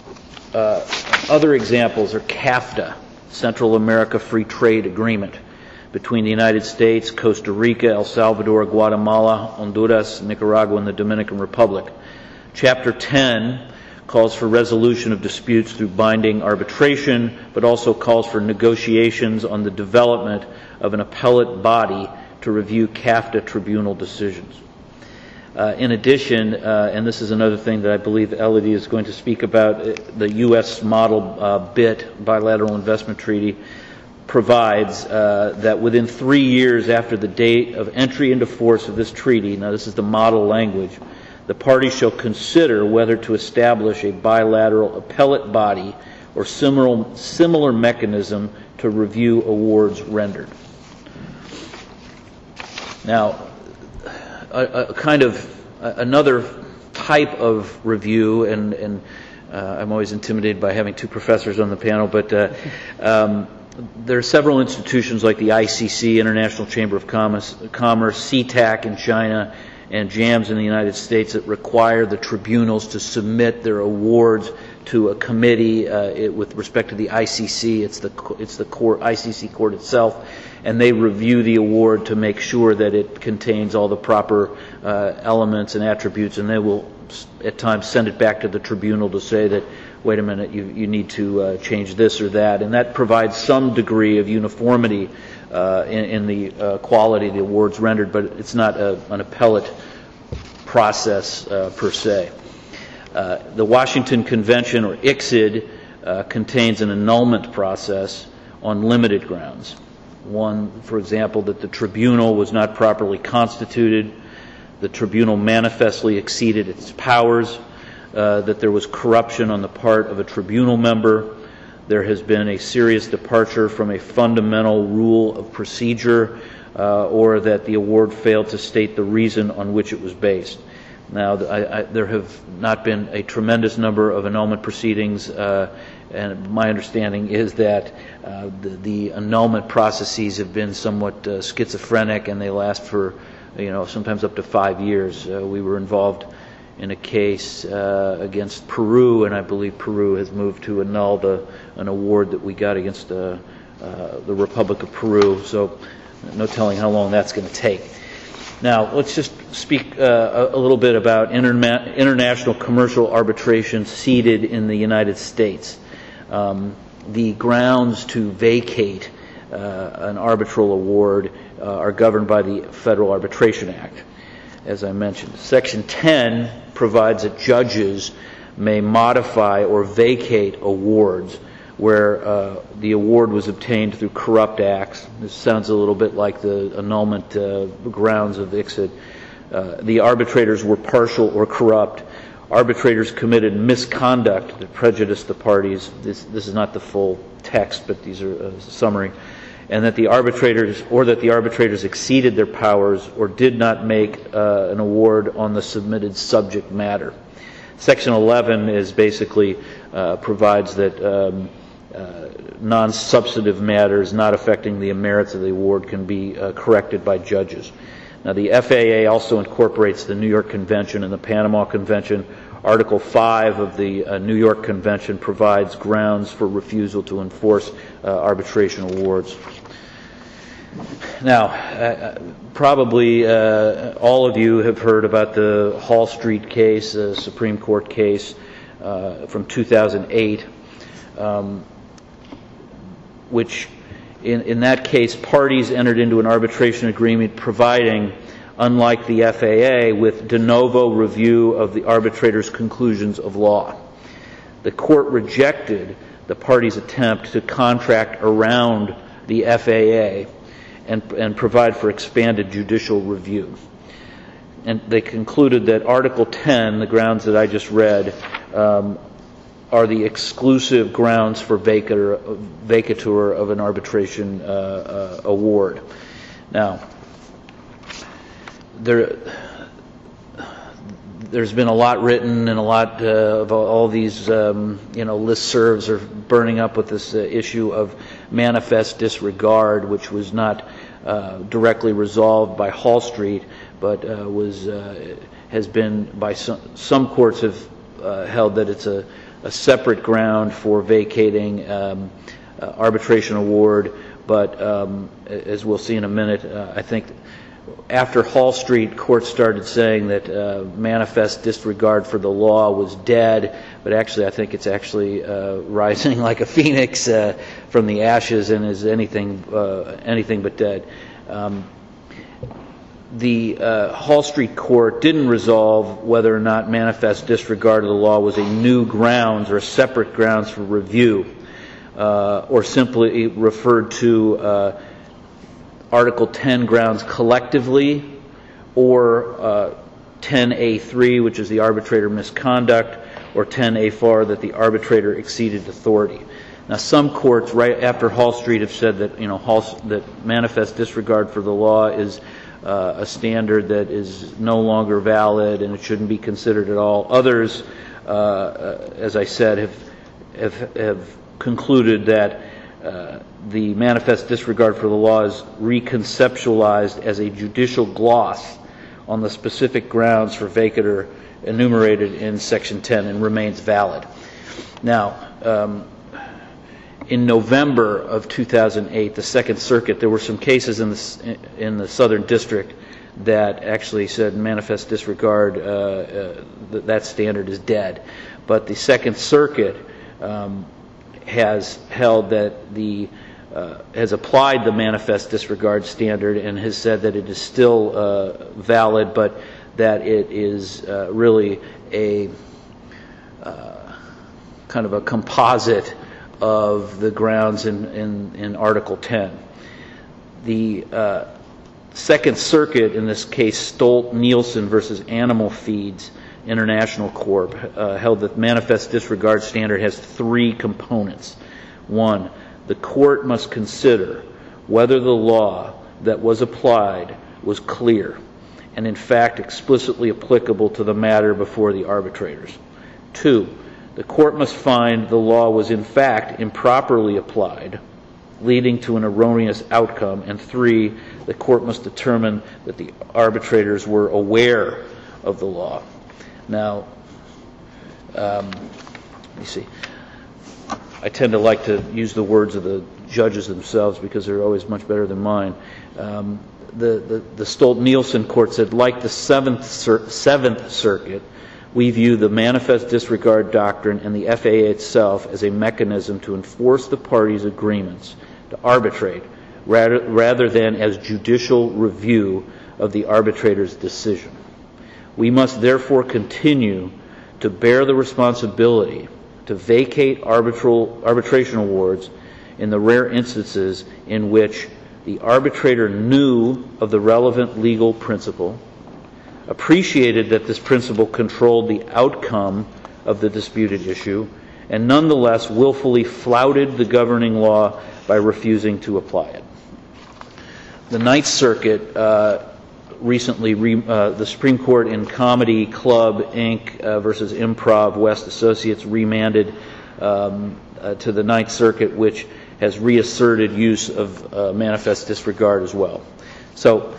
uh, other examples are CAFTA, Central America Free Trade Agreement, between the United States, Costa Rica, El Salvador, Guatemala, Honduras, Nicaragua, and the Dominican Republic. Chapter ten calls for resolution of disputes through binding arbitration, but also calls for negotiations on the development of an appellate body to review CAFTA tribunal decisions. Uh, in addition, uh, and this is another thing that I believe Elodie is going to speak about, the U S model uh, B I T, Bilateral Investment Treaty, provides uh, that within three years after the date of entry into force of this treaty, now this is the model language, the parties shall consider whether to establish a bilateral appellate body or similar, similar mechanism to review awards rendered. Now, a, a kind of uh, another type of review, and, and uh, I'm always intimidated by having two professors on the panel, but uh, um, there are several institutions like the I C C, International Chamber of Commerce, Commerce C TAC in China, and JAMS in the United States that require the tribunals to submit their awards to a committee. Uh, it, with respect to the I C C, it's the it's the court, I C C court itself, and they review the award to make sure that it contains all the proper uh, elements and attributes, and they will at times send it back to the tribunal to say that, wait a minute, you, you need to uh, change this or that, and that provides some degree of uniformity uh, in, in the uh, quality of the awards rendered, but it's not a, an appellate process uh, per se. Uh, the Washington Convention, or I C S I D, uh, contains an annulment process on limited grounds. One, for example, that the tribunal was not properly constituted, the tribunal manifestly exceeded its powers, uh, that there was corruption on the part of a tribunal member, there has been a serious departure from a fundamental rule of procedure, uh, or that the award failed to state the reason on which it was based. Now, I, I, there have not been a tremendous number of annulment proceedings, uh, and my understanding is that uh, the, the annulment processes have been somewhat uh, schizophrenic, and they last for, you know, sometimes up to five years. Uh, we were involved in a case uh, against Peru, and I believe Peru has moved to annul the an award that we got against uh, uh, the Republic of Peru. So, no telling how long that's going to take. Now, let's just speak uh, a, a little bit about interna- international commercial arbitration seated in the United States. Um, the grounds to vacate uh, an arbitral award uh, are governed by the Federal Arbitration Act, as I mentioned. Section ten provides that judges may modify or vacate awards where uh, the award was obtained through corrupt acts. This sounds a little bit like the annulment uh, grounds of I C S I D. Uh, the arbitrators were partial or corrupt. Arbitrators committed misconduct that prejudiced the parties. This, this is not the full text, but these are a summary. And that the arbitrators, or that the arbitrators exceeded their powers or did not make uh, an award on the submitted subject matter. Section eleven is basically uh, provides that um, uh, non-substantive matters not affecting the merits of the award can be uh, corrected by judges. Now, the F A A also incorporates the New York Convention and the Panama Convention. Article five of the uh, New York Convention provides grounds for refusal to enforce uh, arbitration awards. Now, uh, probably uh, all of you have heard about the Hall Street case, a Supreme Court case uh, from two thousand eight, um, which in, in that case, parties entered into an arbitration agreement providing, unlike the F A A, with de novo review of the arbitrator's conclusions of law. The court rejected the parties' attempt to contract around the F A A and, and provide for expanded judicial review. And they concluded that Article ten, the grounds that I just read, um, are the exclusive grounds for vacatur, vacatur of an arbitration uh, uh, award. Now, there, there's been a lot written, and a lot uh, of all these, um, you know, listservs are burning up with this uh, issue of manifest disregard, which was not uh, directly resolved by Hall Street, but uh, was uh, has been by some some courts have uh, held that it's a, a separate ground for vacating um, uh, arbitration award. But um, as we'll see in a minute, uh, I think after Hall Street, courts started saying that uh, manifest disregard for the law was dead, but actually I think it's actually uh, rising like a phoenix uh, from the ashes and is anything uh, anything but dead. Um, the uh, Hall Street court didn't resolve whether or not manifest disregard of the law was a new grounds or a separate grounds for review, uh, or simply referred to uh, Article ten grounds collectively, or uh, ten A three, which is the arbitrator misconduct, or ten A four, that the arbitrator exceeded authority. Now, some courts, right after Hall Street, have said that you know Hall, that manifest disregard for the law is uh, a standard that is no longer valid and it shouldn't be considered at all. Others, uh, as I said, have have, have concluded that uh, the manifest disregard for the law is reconceptualized as a judicial gloss on the specific grounds for vacatur enumerated in Section ten and remains valid. Now, um, in November of two thousand eight, the Second Circuit, there were some cases in the, in the Southern District that actually said manifest disregard, uh, uh, th- that standard is dead. But the Second Circuit um, has held that the uh, has applied the manifest disregard standard and has said that it is still uh, valid, but that it is uh, really a uh, kind of a composite of the grounds in, in, in Article ten. The uh, Second Circuit, in this case, Stolt-Nielsen versus Animal Feeds International Corp, uh, held that manifest disregard standard has three components. One, the court must consider whether the law that was applied was clear and in fact explicitly applicable to the matter before the arbitrators. Two, the court must find the law was in fact improperly applied, leading to an erroneous outcome. And three, the court must determine that the arbitrators were aware of the law. Now, um, let me see. I tend to like to use the words of the judges themselves because they're always much better than mine. Um, the, the, the Stolt-Nielsen court said, like the Seventh, Cir- Seventh Circuit, we view the manifest disregard doctrine and the F A A itself as a mechanism to enforce the parties' agreements to arbitrate rather, rather than as judicial review of the arbitrator's decision. We must therefore continue to bear the responsibility to vacate arbitral, arbitration awards in the rare instances in which the arbitrator knew of the relevant legal principle, appreciated that this principle controlled the outcome of the disputed issue, and nonetheless willfully flouted the governing law by refusing to apply it. The Ninth Circuit uh, recently, re, uh, the Supreme Court in Comedy Club, Incorporated uh, versus Improv West Associates remanded um, uh, to the Ninth Circuit, which has reasserted use of uh, manifest disregard as well. So,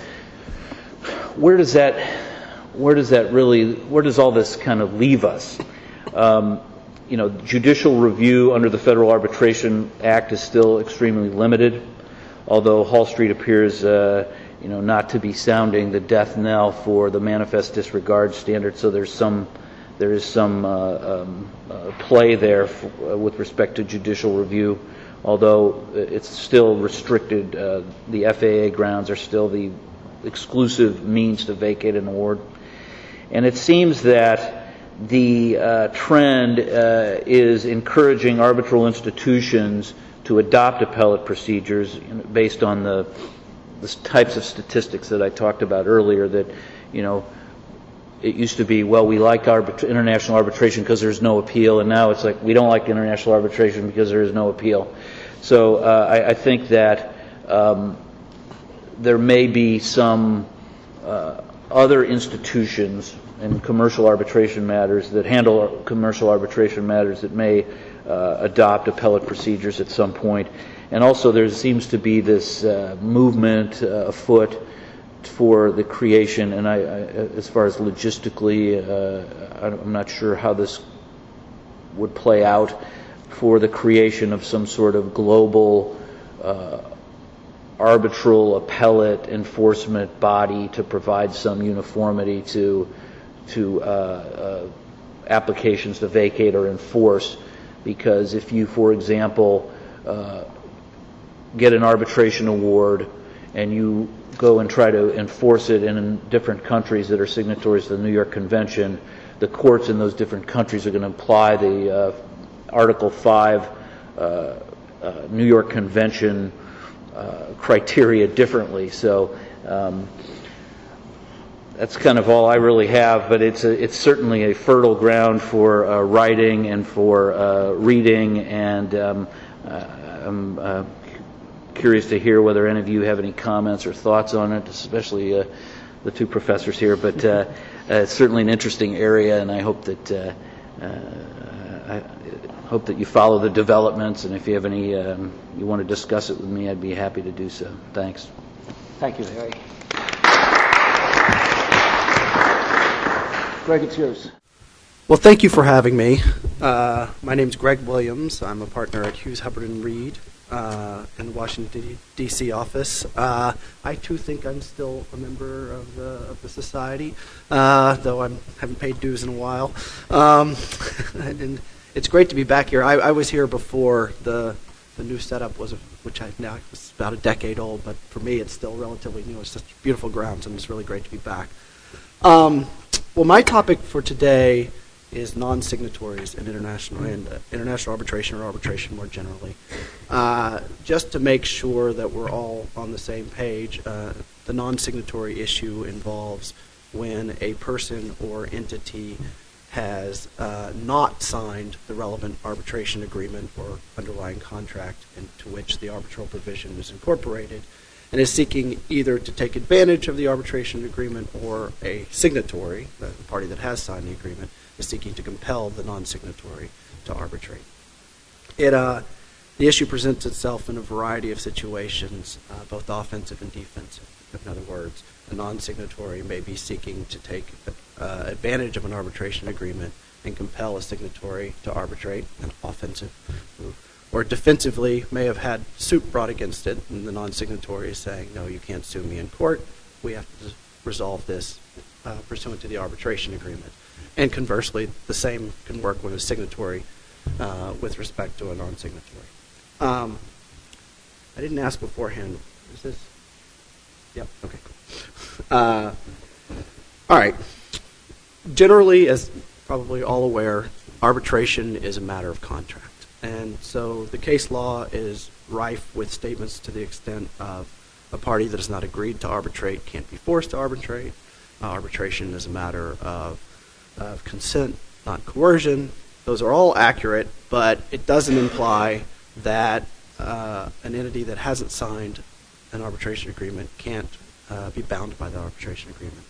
where does that, where does that really, where does all this kind of leave us? Um, you know, judicial review under the Federal Arbitration Act is still extremely limited, although Hall Street appears, uh, you know, not to be sounding the death knell for the manifest disregard standard. So there's some, there is some uh, um, uh, play there f- uh, with respect to judicial review, although it's still restricted. Uh, the F A A grounds are still the exclusive means to vacate an award. And it seems that the uh, trend uh, is encouraging arbitral institutions to adopt appellate procedures based on the, the types of statistics that I talked about earlier, that, you know, it used to be, well, we like arbitra- international arbitration because there's no appeal, and now it's like we don't like international arbitration because there is no appeal. So uh, I, I think that um, there may be some uh, other institutions in commercial arbitration matters that handle commercial arbitration matters that may uh, adopt appellate procedures at some point. And also there seems to be this uh, movement uh, afoot for the creation, and I, I, as far as logistically, uh, I'm not sure how this would play out, for the creation of some sort of global uh, arbitral appellate enforcement body to provide some uniformity to to uh, uh, applications to vacate or enforce. Because if you, for example, uh, get an arbitration award and you go and try to enforce it in different countries that are signatories to the New York Convention, the courts in those different countries are going to apply the uh, Article five uh, uh, New York Convention uh, criteria differently. So um, that's kind of all I really have, but it's a, it's certainly a fertile ground for uh, writing and for uh, reading, and um, uh, I'm uh, curious to hear whether any of you have any comments or thoughts on it, especially uh, the two professors here. But uh, uh, it's certainly an interesting area, and I hope that uh, uh, I hope that you follow the developments. And if you have any, um, you want to discuss it with me, I'd be happy to do so. Thanks. Thank you, Harry. Greg, it's yours. Well, thank you for having me. Uh, my name is Greg Williams. I'm a partner at Hughes, Hubbard and Reed uh, in the Washington, D C office. Uh, I, too, think I'm still a member of the, of the society, uh, though I haven't paid dues in a while. Um, and it's great to be back here. I, I was here before the the new setup was, a, which I now was about a decade old, but for me it's still relatively new. It's just beautiful grounds, and it's really great to be back. Um, well, my topic for today is non-signatories and international and uh, international arbitration or arbitration more generally. Uh, just to make sure that we're all on the same page, uh, the non-signatory issue involves when a person or entity has uh, not signed the relevant arbitration agreement or underlying contract into which the arbitral provision is incorporated, and is seeking either to take advantage of the arbitration agreement, or a signatory, the party that has signed the agreement, is seeking to compel the non-signatory to arbitrate. It, uh, the issue presents itself in a variety of situations, uh, both offensive and defensive. In other words, a non-signatory may be seeking to take uh, advantage of an arbitration agreement and compel a signatory to arbitrate, an offensive move. Or defensively may have had suit brought against it, and the non-signatory is saying, no, you can't sue me in court. We have to resolve this uh, pursuant to the arbitration agreement. And conversely, the same can work with a signatory uh, with respect to a non-signatory. Um, I didn't ask beforehand. Is this? Yep, okay. Uh, all right. Generally, as probably all aware, arbitration is a matter of contract. And so the case law is rife with statements to the extent of a party that has not agreed to arbitrate can't be forced to arbitrate. Uh, arbitration is a matter of, of consent, not coercion. Those are all accurate, but it doesn't imply that uh, an entity that hasn't signed an arbitration agreement can't uh, be bound by the arbitration agreement.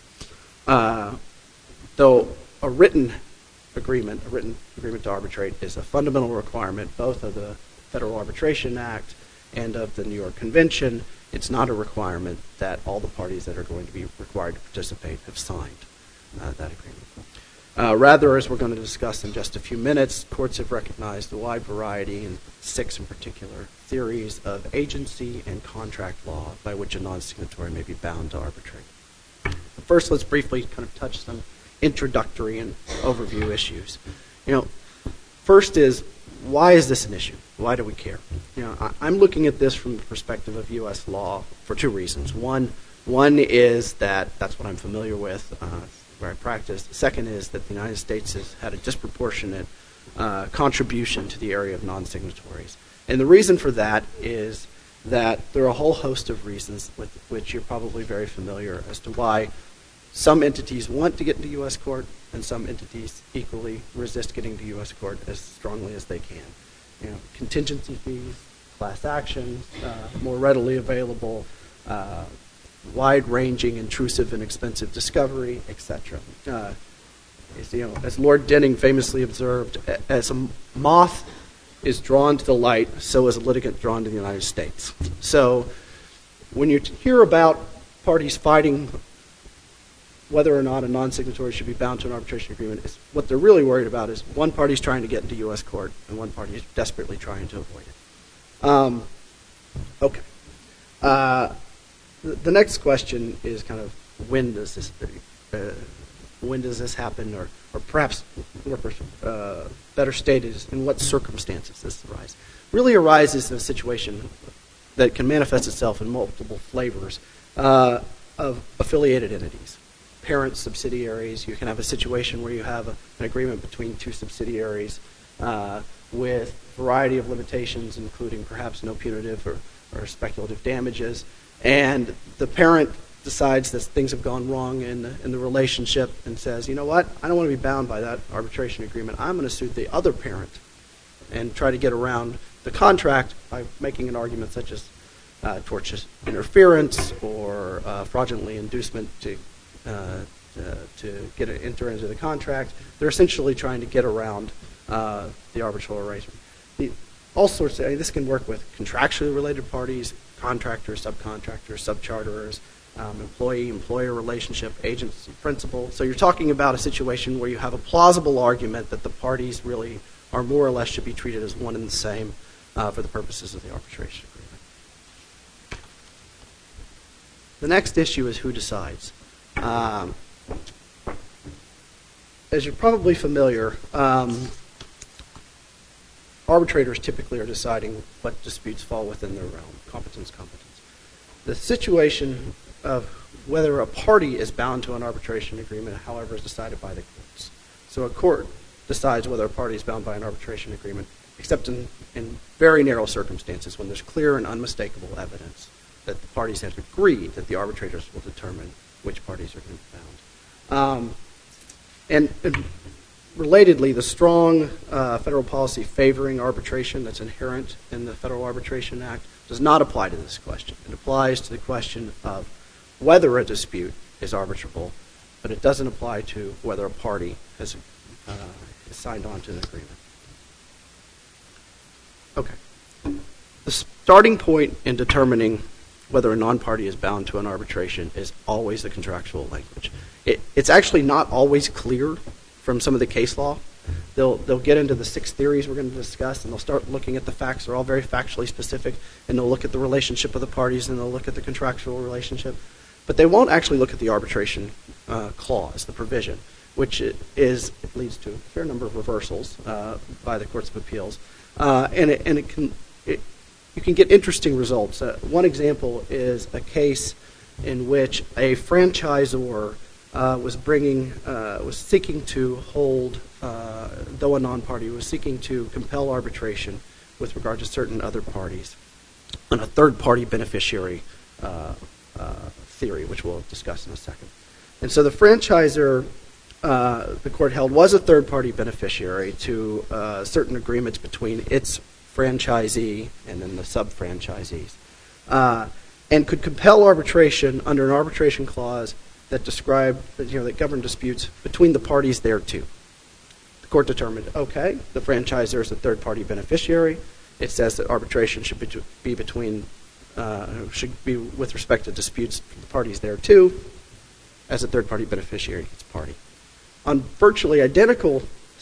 Uh, though a written agreement, a written agreement to arbitrate, is a fundamental requirement both of the Federal Arbitration Act and of the New York Convention. It's not a requirement that all the parties that are going to be required to participate have signed uh, that agreement. Uh, rather, as we're going to discuss in just a few minutes, courts have recognized a wide variety, and six in particular, theories of agency and contract law by which a non-signatory may be bound to arbitrate. First, let's briefly kind of touch some introductory and overview issues. You know, first is, why is this an issue? Why do we care? You know, I, I'm looking at this from the perspective of U S law for two reasons. One, one is that that's what I'm familiar with, uh, where I practice. The second is that the United States has had a disproportionate uh, contribution to the area of non-signatories. And the reason for that is that there are a whole host of reasons with which you're probably very familiar as to why some entities want to get into U S court, and some entities equally resist getting to U S court as strongly as they can. You know, contingency fees, class actions, uh, more readily available, uh, wide-ranging, intrusive, and expensive discovery, et cetera. Uh, you know, as Lord Denning famously observed, as a moth is drawn to the light, so is a litigant drawn to the United States. So when you hear about parties fighting whether or not a non-signatory should be bound to an arbitration agreement, is what they're really worried about is one party's trying to get into U S court and one party is desperately trying to avoid it. Um, okay. Uh, the, the next question is kind of when does this uh, when does this happen, or or perhaps more uh, better stated is in what circumstances this arises. Really arises in a situation that can manifest itself in multiple flavors uh, of affiliated entities. Parent subsidiaries. You can have a situation where you have a, an agreement between two subsidiaries uh, with a variety of limitations, including perhaps no punitive or, or speculative damages, and the parent decides that things have gone wrong in the, in the relationship and says, you know what, I don't want to be bound by that arbitration agreement. I'm going to sue the other parent and try to get around the contract by making an argument such as uh, tortious interference or uh, fraudulently inducement to uh, uh, to get it, enter into the contract. They're essentially trying to get around uh, the arbitral arrangement. The, all sorts of, I mean, this can work with contractually related parties, contractors, subcontractors, subcharterers, um, employee-employer relationship, agents, principal. So you're talking about a situation where you have a plausible argument that the parties really are more or less should be treated as one and the same uh, for the purposes of the arbitration agreement. The next issue is who decides. Um, as you're probably familiar, um, arbitrators typically are deciding what disputes fall within their realm, competence, competence. The situation of whether a party is bound to an arbitration agreement, however, is decided by the courts. So a court decides whether a party is bound by an arbitration agreement, except in, in very narrow circumstances when there's clear and unmistakable evidence that the parties have agreed that the arbitrators will determine which parties are going to be bound. Um, and, and relatedly, the strong uh, federal policy favoring arbitration that's inherent in the Federal Arbitration Act does not apply to this question. It applies to the question of whether a dispute is arbitrable, but it doesn't apply to whether a party has uh, is signed on to an agreement. Okay. The starting point in determining whether a non-party is bound to an arbitration is always the contractual language. It, it's actually not always clear from some of the case law. They'll they'll get into the six theories we're going to discuss, and they'll start looking at the facts. They're all very factually specific, and they'll look at the relationship of the parties, and they'll look at the contractual relationship. But they won't actually look at the arbitration uh, clause, the provision, which is it leads to a fair number of reversals uh, by the courts of appeals, uh, and it, and it can it, you can get interesting results. Uh, one example is a case in which a franchisor uh, was bringing uh, was seeking to hold, uh, though a non-party, was seeking to compel arbitration with regard to certain other parties on a third-party beneficiary uh, uh, theory, which we'll discuss in a second. And so the franchisor, uh, the court held, was a third-party beneficiary to uh, certain agreements between its franchisee and then the sub-franchisees, uh, and could compel arbitration under an arbitration clause that described, you know, that governed disputes between the parties thereto. The court determined, okay, the franchisor is a third-party beneficiary. It says that arbitration should be, be between, uh, should be with respect to disputes between the parties thereto. As a third-party beneficiary, it's party. On virtually identical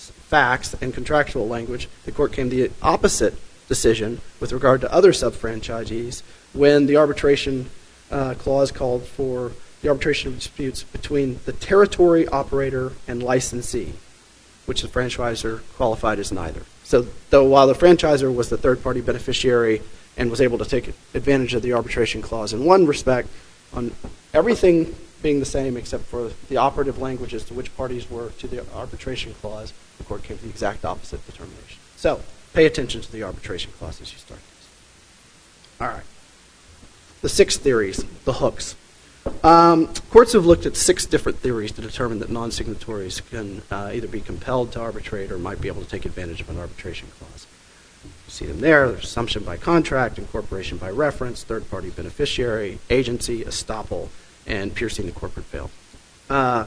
facts and contractual language, the court came to the opposite decision with regard to other sub-franchisees when the arbitration uh, clause called for the arbitration of disputes between the territory operator and licensee, which the franchisor qualified as neither. So though while the franchisor was the third-party beneficiary and was able to take advantage of the arbitration clause in one respect, on everything being the same except for the operative language as to which parties were to the arbitration clause, the court came to the exact opposite determination. So pay attention to the arbitration clause as you start this. All right. The six theories, the hooks. Um, courts have looked at six different theories to determine that non-signatories can uh, either be compelled to arbitrate or might be able to take advantage of an arbitration clause. You see them there. There's assumption by contract, incorporation by reference, third-party beneficiary, agency, estoppel, and piercing the corporate veil. Uh,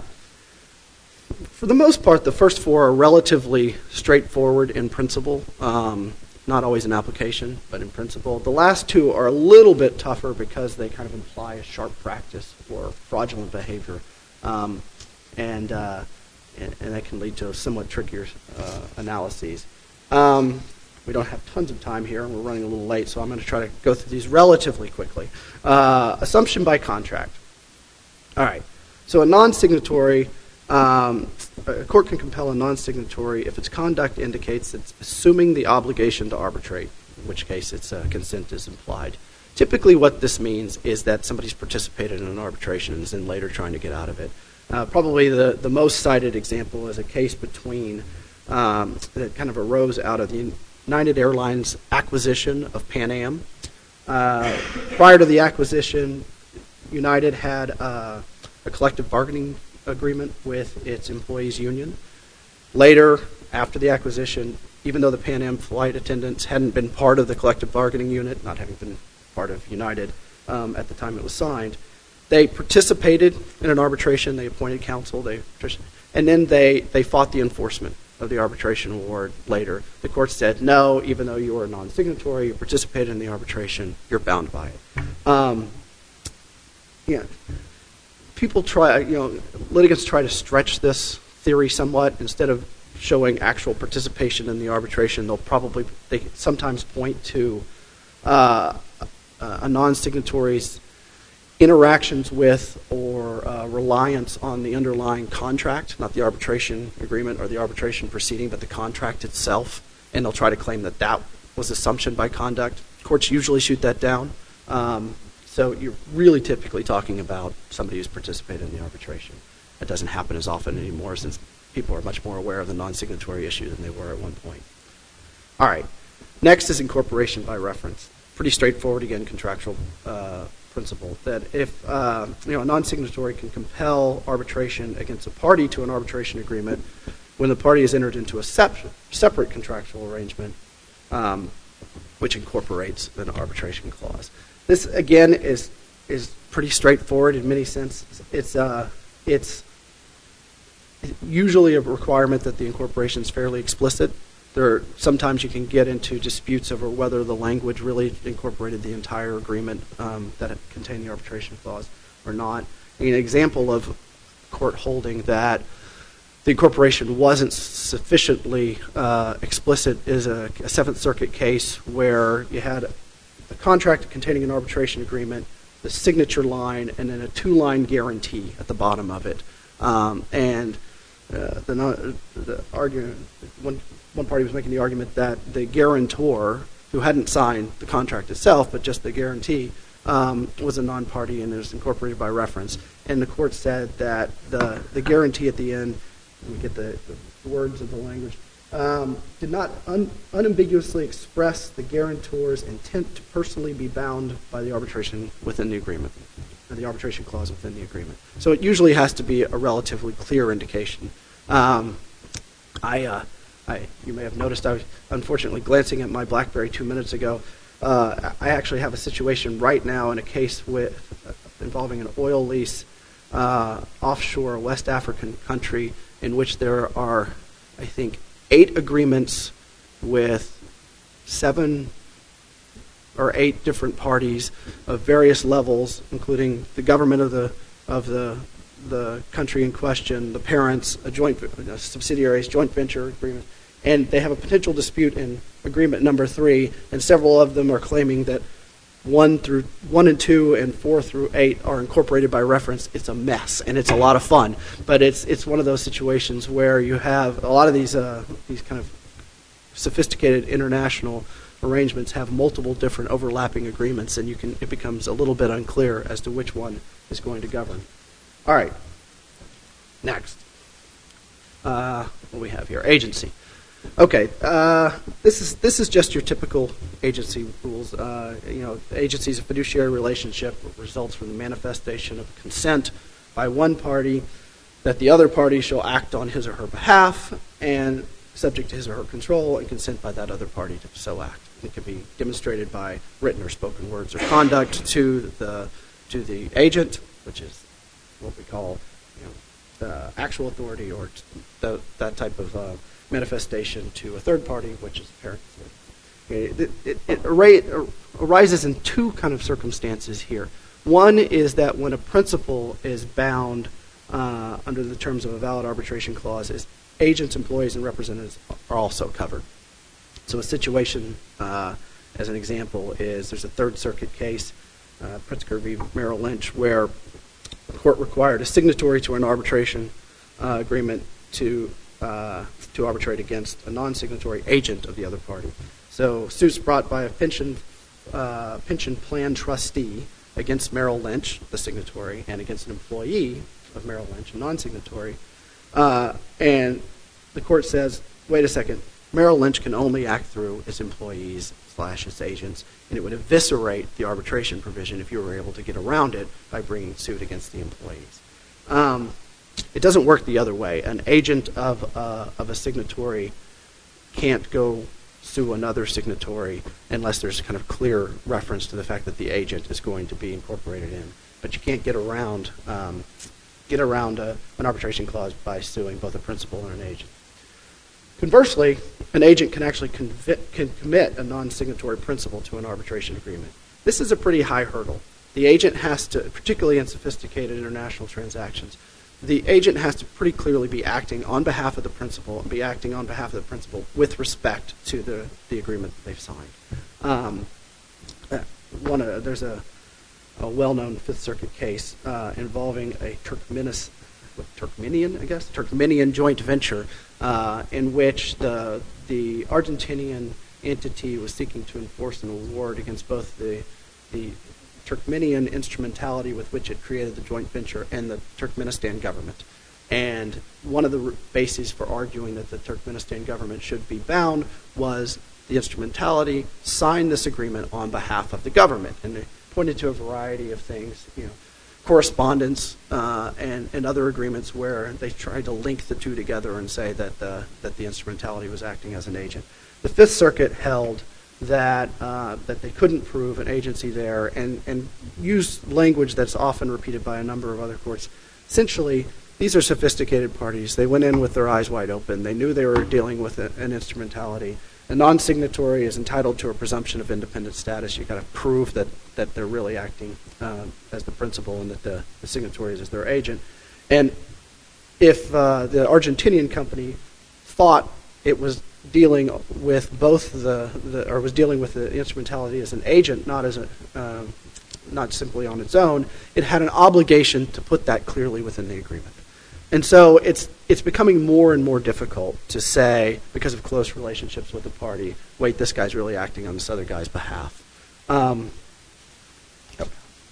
for the most part, the first four are relatively straightforward in principle. Um, not always in application, but in principle. The last two are a little bit tougher because they kind of imply a sharp practice or fraudulent behavior, um, and, uh, and and that can lead to somewhat trickier uh, analyses. Um, we don't have tons of time here, and we're running a little late, so I'm going to try to go through these relatively quickly. Uh, assumption by contract. All right. So a non-signatory, um, a court can compel a non-signatory if its conduct indicates it's assuming the obligation to arbitrate, in which case its uh, consent is implied. Typically what this means is that somebody's participated in an arbitration and is then later trying to get out of it. Uh, probably the, the most cited example is a case between, um, that kind of arose out of the United Airlines acquisition of Pan Am. Uh, prior to the acquisition, United had uh, a collective bargaining agreement with its employees' union. Later, after the acquisition, even though the Pan Am flight attendants hadn't been part of the collective bargaining unit, not having been part of United um, at the time it was signed, they participated in an arbitration. They appointed counsel. They, and then they, they fought the enforcement of the arbitration award later. The court said, no, even though you were a non-signatory, you participated in the arbitration, you're bound by it. Um, yeah. People try, you know, litigants try to stretch this theory somewhat. Instead of showing actual participation in the arbitration, they'll probably, they sometimes point to uh, a non-signatory's interactions with or uh, reliance on the underlying contract, not the arbitration agreement or the arbitration proceeding, but the contract itself, and they'll try to claim that that was assumption by conduct. Courts usually shoot that down. Um, so you're really typically talking about somebody who's participated in the arbitration. That doesn't happen as often anymore since people are much more aware of the non-signatory issue than they were at one point. All right. Next is incorporation by reference. Pretty straightforward, again, contractual uh, principle that if uh, you know a non-signatory can compel arbitration against a party to an arbitration agreement when the party has entered into a sep- separate contractual arrangement, um, which incorporates an arbitration clause. This again is is pretty straightforward in many senses. It's uh, it's usually a requirement that the incorporation is fairly explicit. There are, sometimes you can get into disputes over whether the language really incorporated the entire agreement um, that contained the arbitration clause or not. An example of court holding that the incorporation wasn't sufficiently uh, explicit is a, a Seventh Circuit case where you had a contract containing an arbitration agreement, the signature line, and then a two-line guarantee at the bottom of it. Um, and uh, the, non- the argument, one, one party was making the argument that the guarantor, who hadn't signed the contract itself, but just the guarantee, um, was a non-party and is incorporated by reference. And the court said that the, the guarantee at the end, let me get the, the words of the language, um, did not un, unambiguously express the guarantor's intent to personally be bound by the arbitration within the agreement, or the arbitration clause within the agreement. So it usually has to be a relatively clear indication. Um, I, uh, I, you may have noticed I was unfortunately glancing at my BlackBerry two minutes ago. Uh, I actually have a situation right now in a case with uh, involving an oil lease uh, offshore West African country in which there are, I think, eight agreements with seven or eight different parties of various levels, including the government of the of the the country in question, the parents, a joint uh, subsidiaries, joint venture agreement, and they have a potential dispute in agreement number three, and several of them are claiming that one through one and two and four through eight are incorporated by reference. It's a mess, and it's a lot of fun, but it's it's one of those situations where you have a lot of these uh, these kind of sophisticated international arrangements have multiple different overlapping agreements, and you can it becomes a little bit unclear as to which one is going to govern. All right. Next, uh, what do we have here? Agency. Okay, uh, this is this is just your typical agency rules. Uh, you know, the agency is a fiduciary relationship that results from the manifestation of consent by one party that the other party shall act on his or her behalf, and subject to his or her control, and consent by that other party to so act. It can be demonstrated by written or spoken words or conduct to the to the agent, which is what we call, you know, uh, actual authority, or the, that type of uh, manifestation to a third party, which is apparent authority. It, it, it, it arises in two kind of circumstances here. One is that when a principal is bound uh, under the terms of a valid arbitration clause, is agents, employees, and representatives are also covered. So a situation, uh, as an example, is there's a Third Circuit case, uh, Pritzker v. Merrill Lynch, where the court required a signatory to an arbitration uh, agreement to uh, to arbitrate against a non-signatory agent of the other party. So suits brought by a pension uh, pension plan trustee against Merrill Lynch, the signatory, and against an employee of Merrill Lynch, a non-signatory, uh, and the court says, wait a second, Merrill Lynch can only act through its employees slash its agents, and it would eviscerate the arbitration provision if you were able to get around it by bringing suit against the employees. Um, it doesn't work the other way. An agent of uh, of a signatory can't go sue another signatory unless there's kind of clear reference to the fact that the agent is going to be incorporated in. But you can't get around um, get around a, an arbitration clause by suing both a principal and an agent. Conversely, an agent can actually convi- can commit a non-signatory principal to an arbitration agreement. This is a pretty high hurdle. The agent has to, particularly in sophisticated international transactions, the agent has to pretty clearly be acting on behalf of the principal and be acting on behalf of the principal with respect to the, the agreement that they've signed. Um, uh, one, uh, there's a, a well-known Fifth Circuit case uh, involving a Turkmenis, what, Turkmenian, I guess, Turkmenian joint venture uh, in which the the Argentinian entity was seeking to enforce an award against both the the Turkmenian instrumentality with which it created the joint venture and the Turkmenistan government. And one of the r- bases for arguing that the Turkmenistan government should be bound was the instrumentality signed this agreement on behalf of the government. And they pointed to a variety of things, you know, correspondence uh, and, and other agreements where they tried to link the two together and say that the, that the instrumentality was acting as an agent. The Fifth Circuit held that uh, that they couldn't prove an agency there and, and used language that's often repeated by a number of other courts. Essentially, these are sophisticated parties. They went in with their eyes wide open. They knew they were dealing with a, an instrumentality. A non-signatory is entitled to a presumption of independent status. You've got to prove that, that they're really acting uh, as the principal and that the, the signatory is as their agent. And if uh, the Argentinian company thought it was dealing with both the, the or was dealing with the instrumentality as an agent, not as a um, not simply on its own, it had an obligation to put that clearly within the agreement. And so it's it's becoming more and more difficult to say, because of close relationships with the party, wait, this guy's really acting on this other guy's behalf. Um, okay.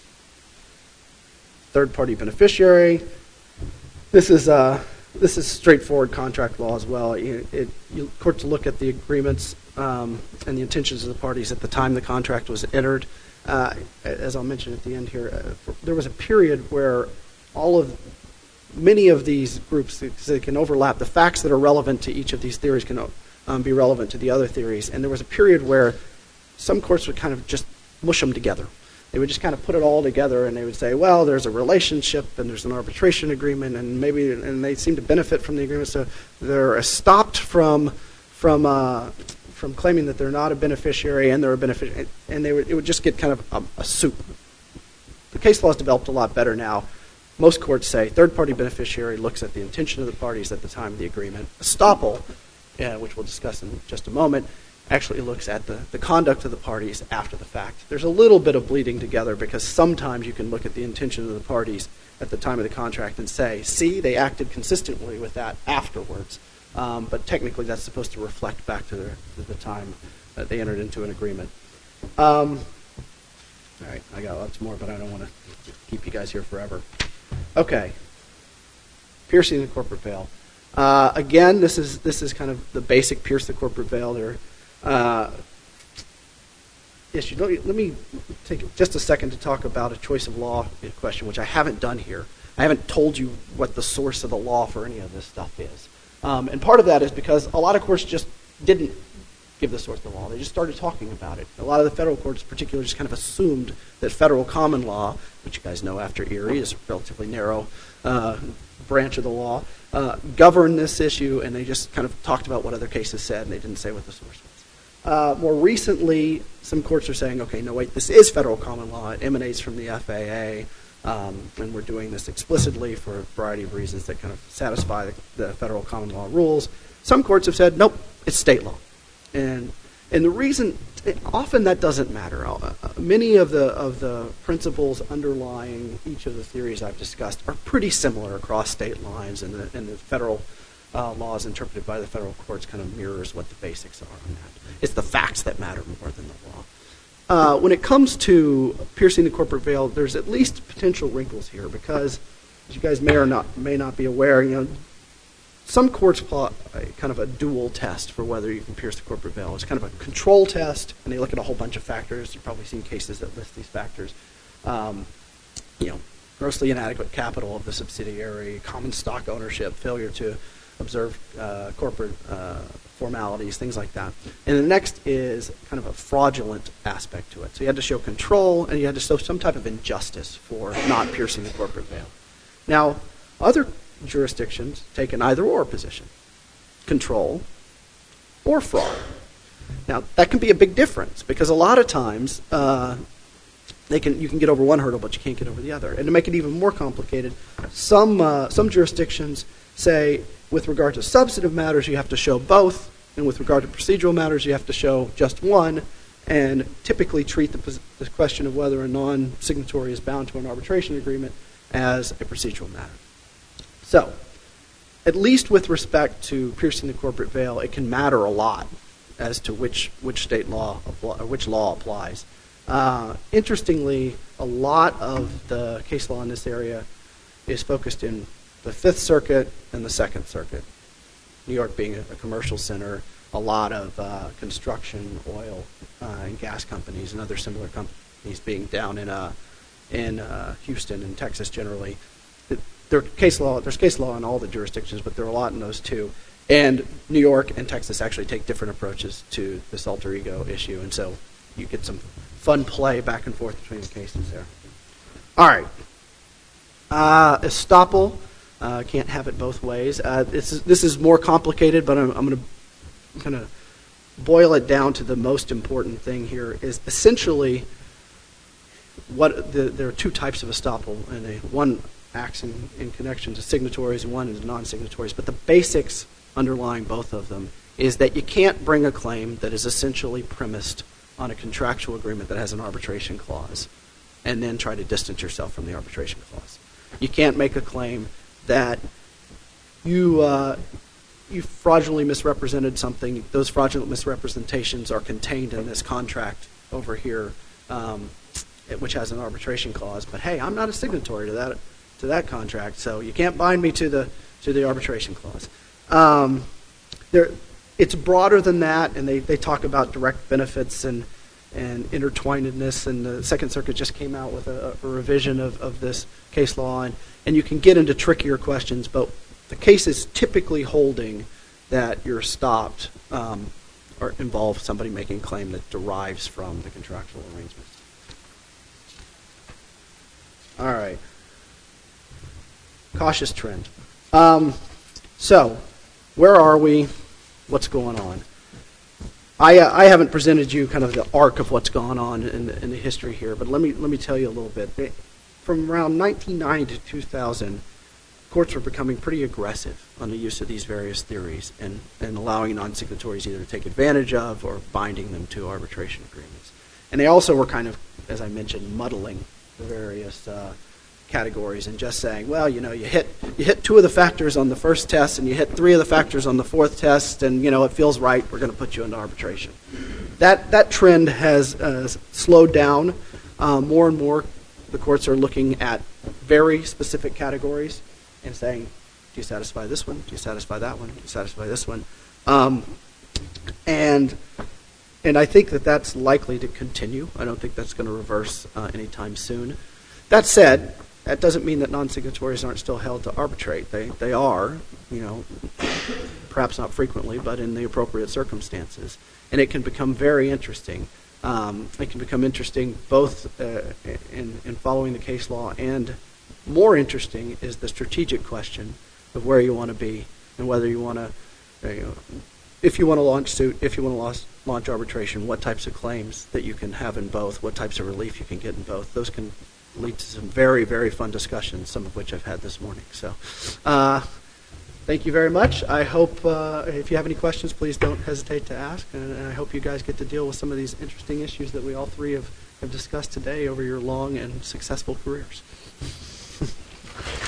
Third-party beneficiary. This is uh, this is straightforward contract law as well. It, it, you courts look at the agreements um, and the intentions of the parties at the time the contract was entered. Uh, as I'll mention at the end here, uh, for, there was a period where all of many of these groups, they can overlap. The facts that are relevant to each of these theories can um, be relevant to the other theories. And there was a period where some courts would kind of just mush them together. They would just kind of put it all together, and they would say, well, there's a relationship, and there's an arbitration agreement, and maybe, and they seem to benefit from the agreement, so they're stopped from from uh, from claiming that they're not a beneficiary and they're a beneficiary, and they would, it would just get kind of a, a soup. The case law has developed a lot better now. Most courts say third-party beneficiary looks at the intention of the parties at the time of the agreement. Estoppel, uh, which we'll discuss in just a moment, actually looks at the, the conduct of the parties after the fact. There's a little bit of bleeding together because sometimes you can look at the intention of the parties at the time of the contract and say, see, they acted consistently with that afterwards. Um, but technically that's supposed to reflect back to the, to the time that they entered into an agreement. Um, all right, I got lots more, but I don't want to keep you guys here forever. Okay, piercing the corporate veil. Uh, again, this is this is kind of the basic pierce the corporate veil there. Uh, issue. Let me take just a second to talk about a choice of law question, which I haven't done here. I haven't told you what the source of the law for any of this stuff is. Um, and part of that is because a lot of courts just didn't give the source of the law. They just started talking about it. A lot of the federal courts particularly just kind of assumed that federal common law, which you guys know after Erie is a relatively narrow uh, branch of the law, uh, governed this issue, and they just kind of talked about what other cases said, and they didn't say what the source was. Uh, more recently, some courts are saying, okay, no, wait, this is federal common law. It emanates from the F A A, um, and we're doing this explicitly for a variety of reasons that kind of satisfy the, the federal common law rules. Some courts have said, nope, it's state law. And and the reason, often that doesn't matter. Uh, many of the of the principles underlying each of the theories I've discussed are pretty similar across state lines, and the, and the federal uh, laws interpreted by the federal courts kind of mirrors what the basics are on that. It's the facts that matter more than the law. Uh, when it comes to piercing the corporate veil, there's at least potential wrinkles here because, as you guys may or not may not be aware, you know, some courts plot a kind of a dual test for whether you can pierce the corporate veil. It's kind of a control test, and they look at a whole bunch of factors. You've probably seen cases that list these factors. Um, you know, grossly inadequate capital of the subsidiary, common stock ownership, failure to observe uh, corporate uh, formalities, things like that. And the next is kind of a fraudulent aspect to it. So you had to show control, and you had to show some type of injustice for not piercing the corporate veil. Now, other jurisdictions take an either-or position, control or fraud. Now, that can be a big difference, because a lot of times uh, they can you can get over one hurdle, but you can't get over the other. And to make it even more complicated, some uh, some jurisdictions say, with regard to substantive matters, you have to show both, and with regard to procedural matters, you have to show just one, and typically treat the, the question of whether a non-signatory is bound to an arbitration agreement as a procedural matter. So, at least with respect to piercing the corporate veil, it can matter a lot as to which which state law apply, or which law applies. Uh, interestingly, a lot of the case law in this area is focused in the Fifth Circuit and the Second Circuit. New York being a, a commercial center, a lot of uh, construction, oil, uh, and gas companies and other similar companies being down in uh, in uh, Houston and Texas generally. It, there case law, there's case law in all the jurisdictions, but there are a lot in those too. And New York and Texas actually take different approaches to this alter ego issue, and so you get some fun play back and forth between the cases there. All right. Uh, estoppel. Uh, can't have it both ways. Uh, this is this is more complicated, but I'm, I'm going to kind of boil it down to the most important thing here. Is essentially what the, there are two types of estoppel, and a, one acts in, in connection to signatories, and one is non-signatories. But the basics underlying both of them is that you can't bring a claim that is essentially premised on a contractual agreement that has an arbitration clause, and then try to distance yourself from the arbitration clause. You can't make a claim that you uh, you fraudulently misrepresented something. Those fraudulent misrepresentations are contained in this contract over here, um, which has an arbitration clause. But hey, I'm not a signatory to that to that contract, so you can't bind me to the to the arbitration clause. Um, there, it's broader than that, and they, they talk about direct benefits and and intertwinedness, and the Second Circuit just came out with a, a revision of, of this case law, and, and you can get into trickier questions, but the case is typically holding that you're stopped um, or involve somebody making a claim that derives from the contractual arrangements. All right. Cautious trend. Um, so, where are we? What's going on? I, uh, I haven't presented you kind of the arc of what's gone on in the, in the history here, but let me let me tell you a little bit. From around nineteen ninety to two thousand, courts were becoming pretty aggressive on the use of these various theories and, and allowing non-signatories either to take advantage of or binding them to arbitration agreements. And they also were kind of, as I mentioned, muddling the various uh, categories and just saying, well, you know, you hit you hit two of the factors on the first test and you hit three of the factors on the fourth test, and you know it feels right. We're going to put you into arbitration. That that trend has uh, slowed down. Uh, more and more, the courts are looking at very specific categories and saying, do you satisfy this one? Do you satisfy that one? Do you satisfy this one? Um, and and I think that that's likely to continue. I don't think that's going to reverse uh, anytime soon. That said, that doesn't mean that non-signatories aren't still held to arbitrate. They they are, you know, perhaps not frequently, but in the appropriate circumstances. And it can become very interesting. Um, it can become interesting both uh, in, in following the case law, and more interesting is the strategic question of where you want to be and whether you want to, you know, if you want to launch suit, if you want to launch, launch arbitration, what types of claims that you can have in both, what types of relief you can get in both. Those can lead to some very, very fun discussions, some of which I've had this morning. So uh, thank you very much. I hope uh, if you have any questions, please don't hesitate to ask. And, and I hope you guys get to deal with some of these interesting issues that we all three have, have discussed today over your long and successful careers.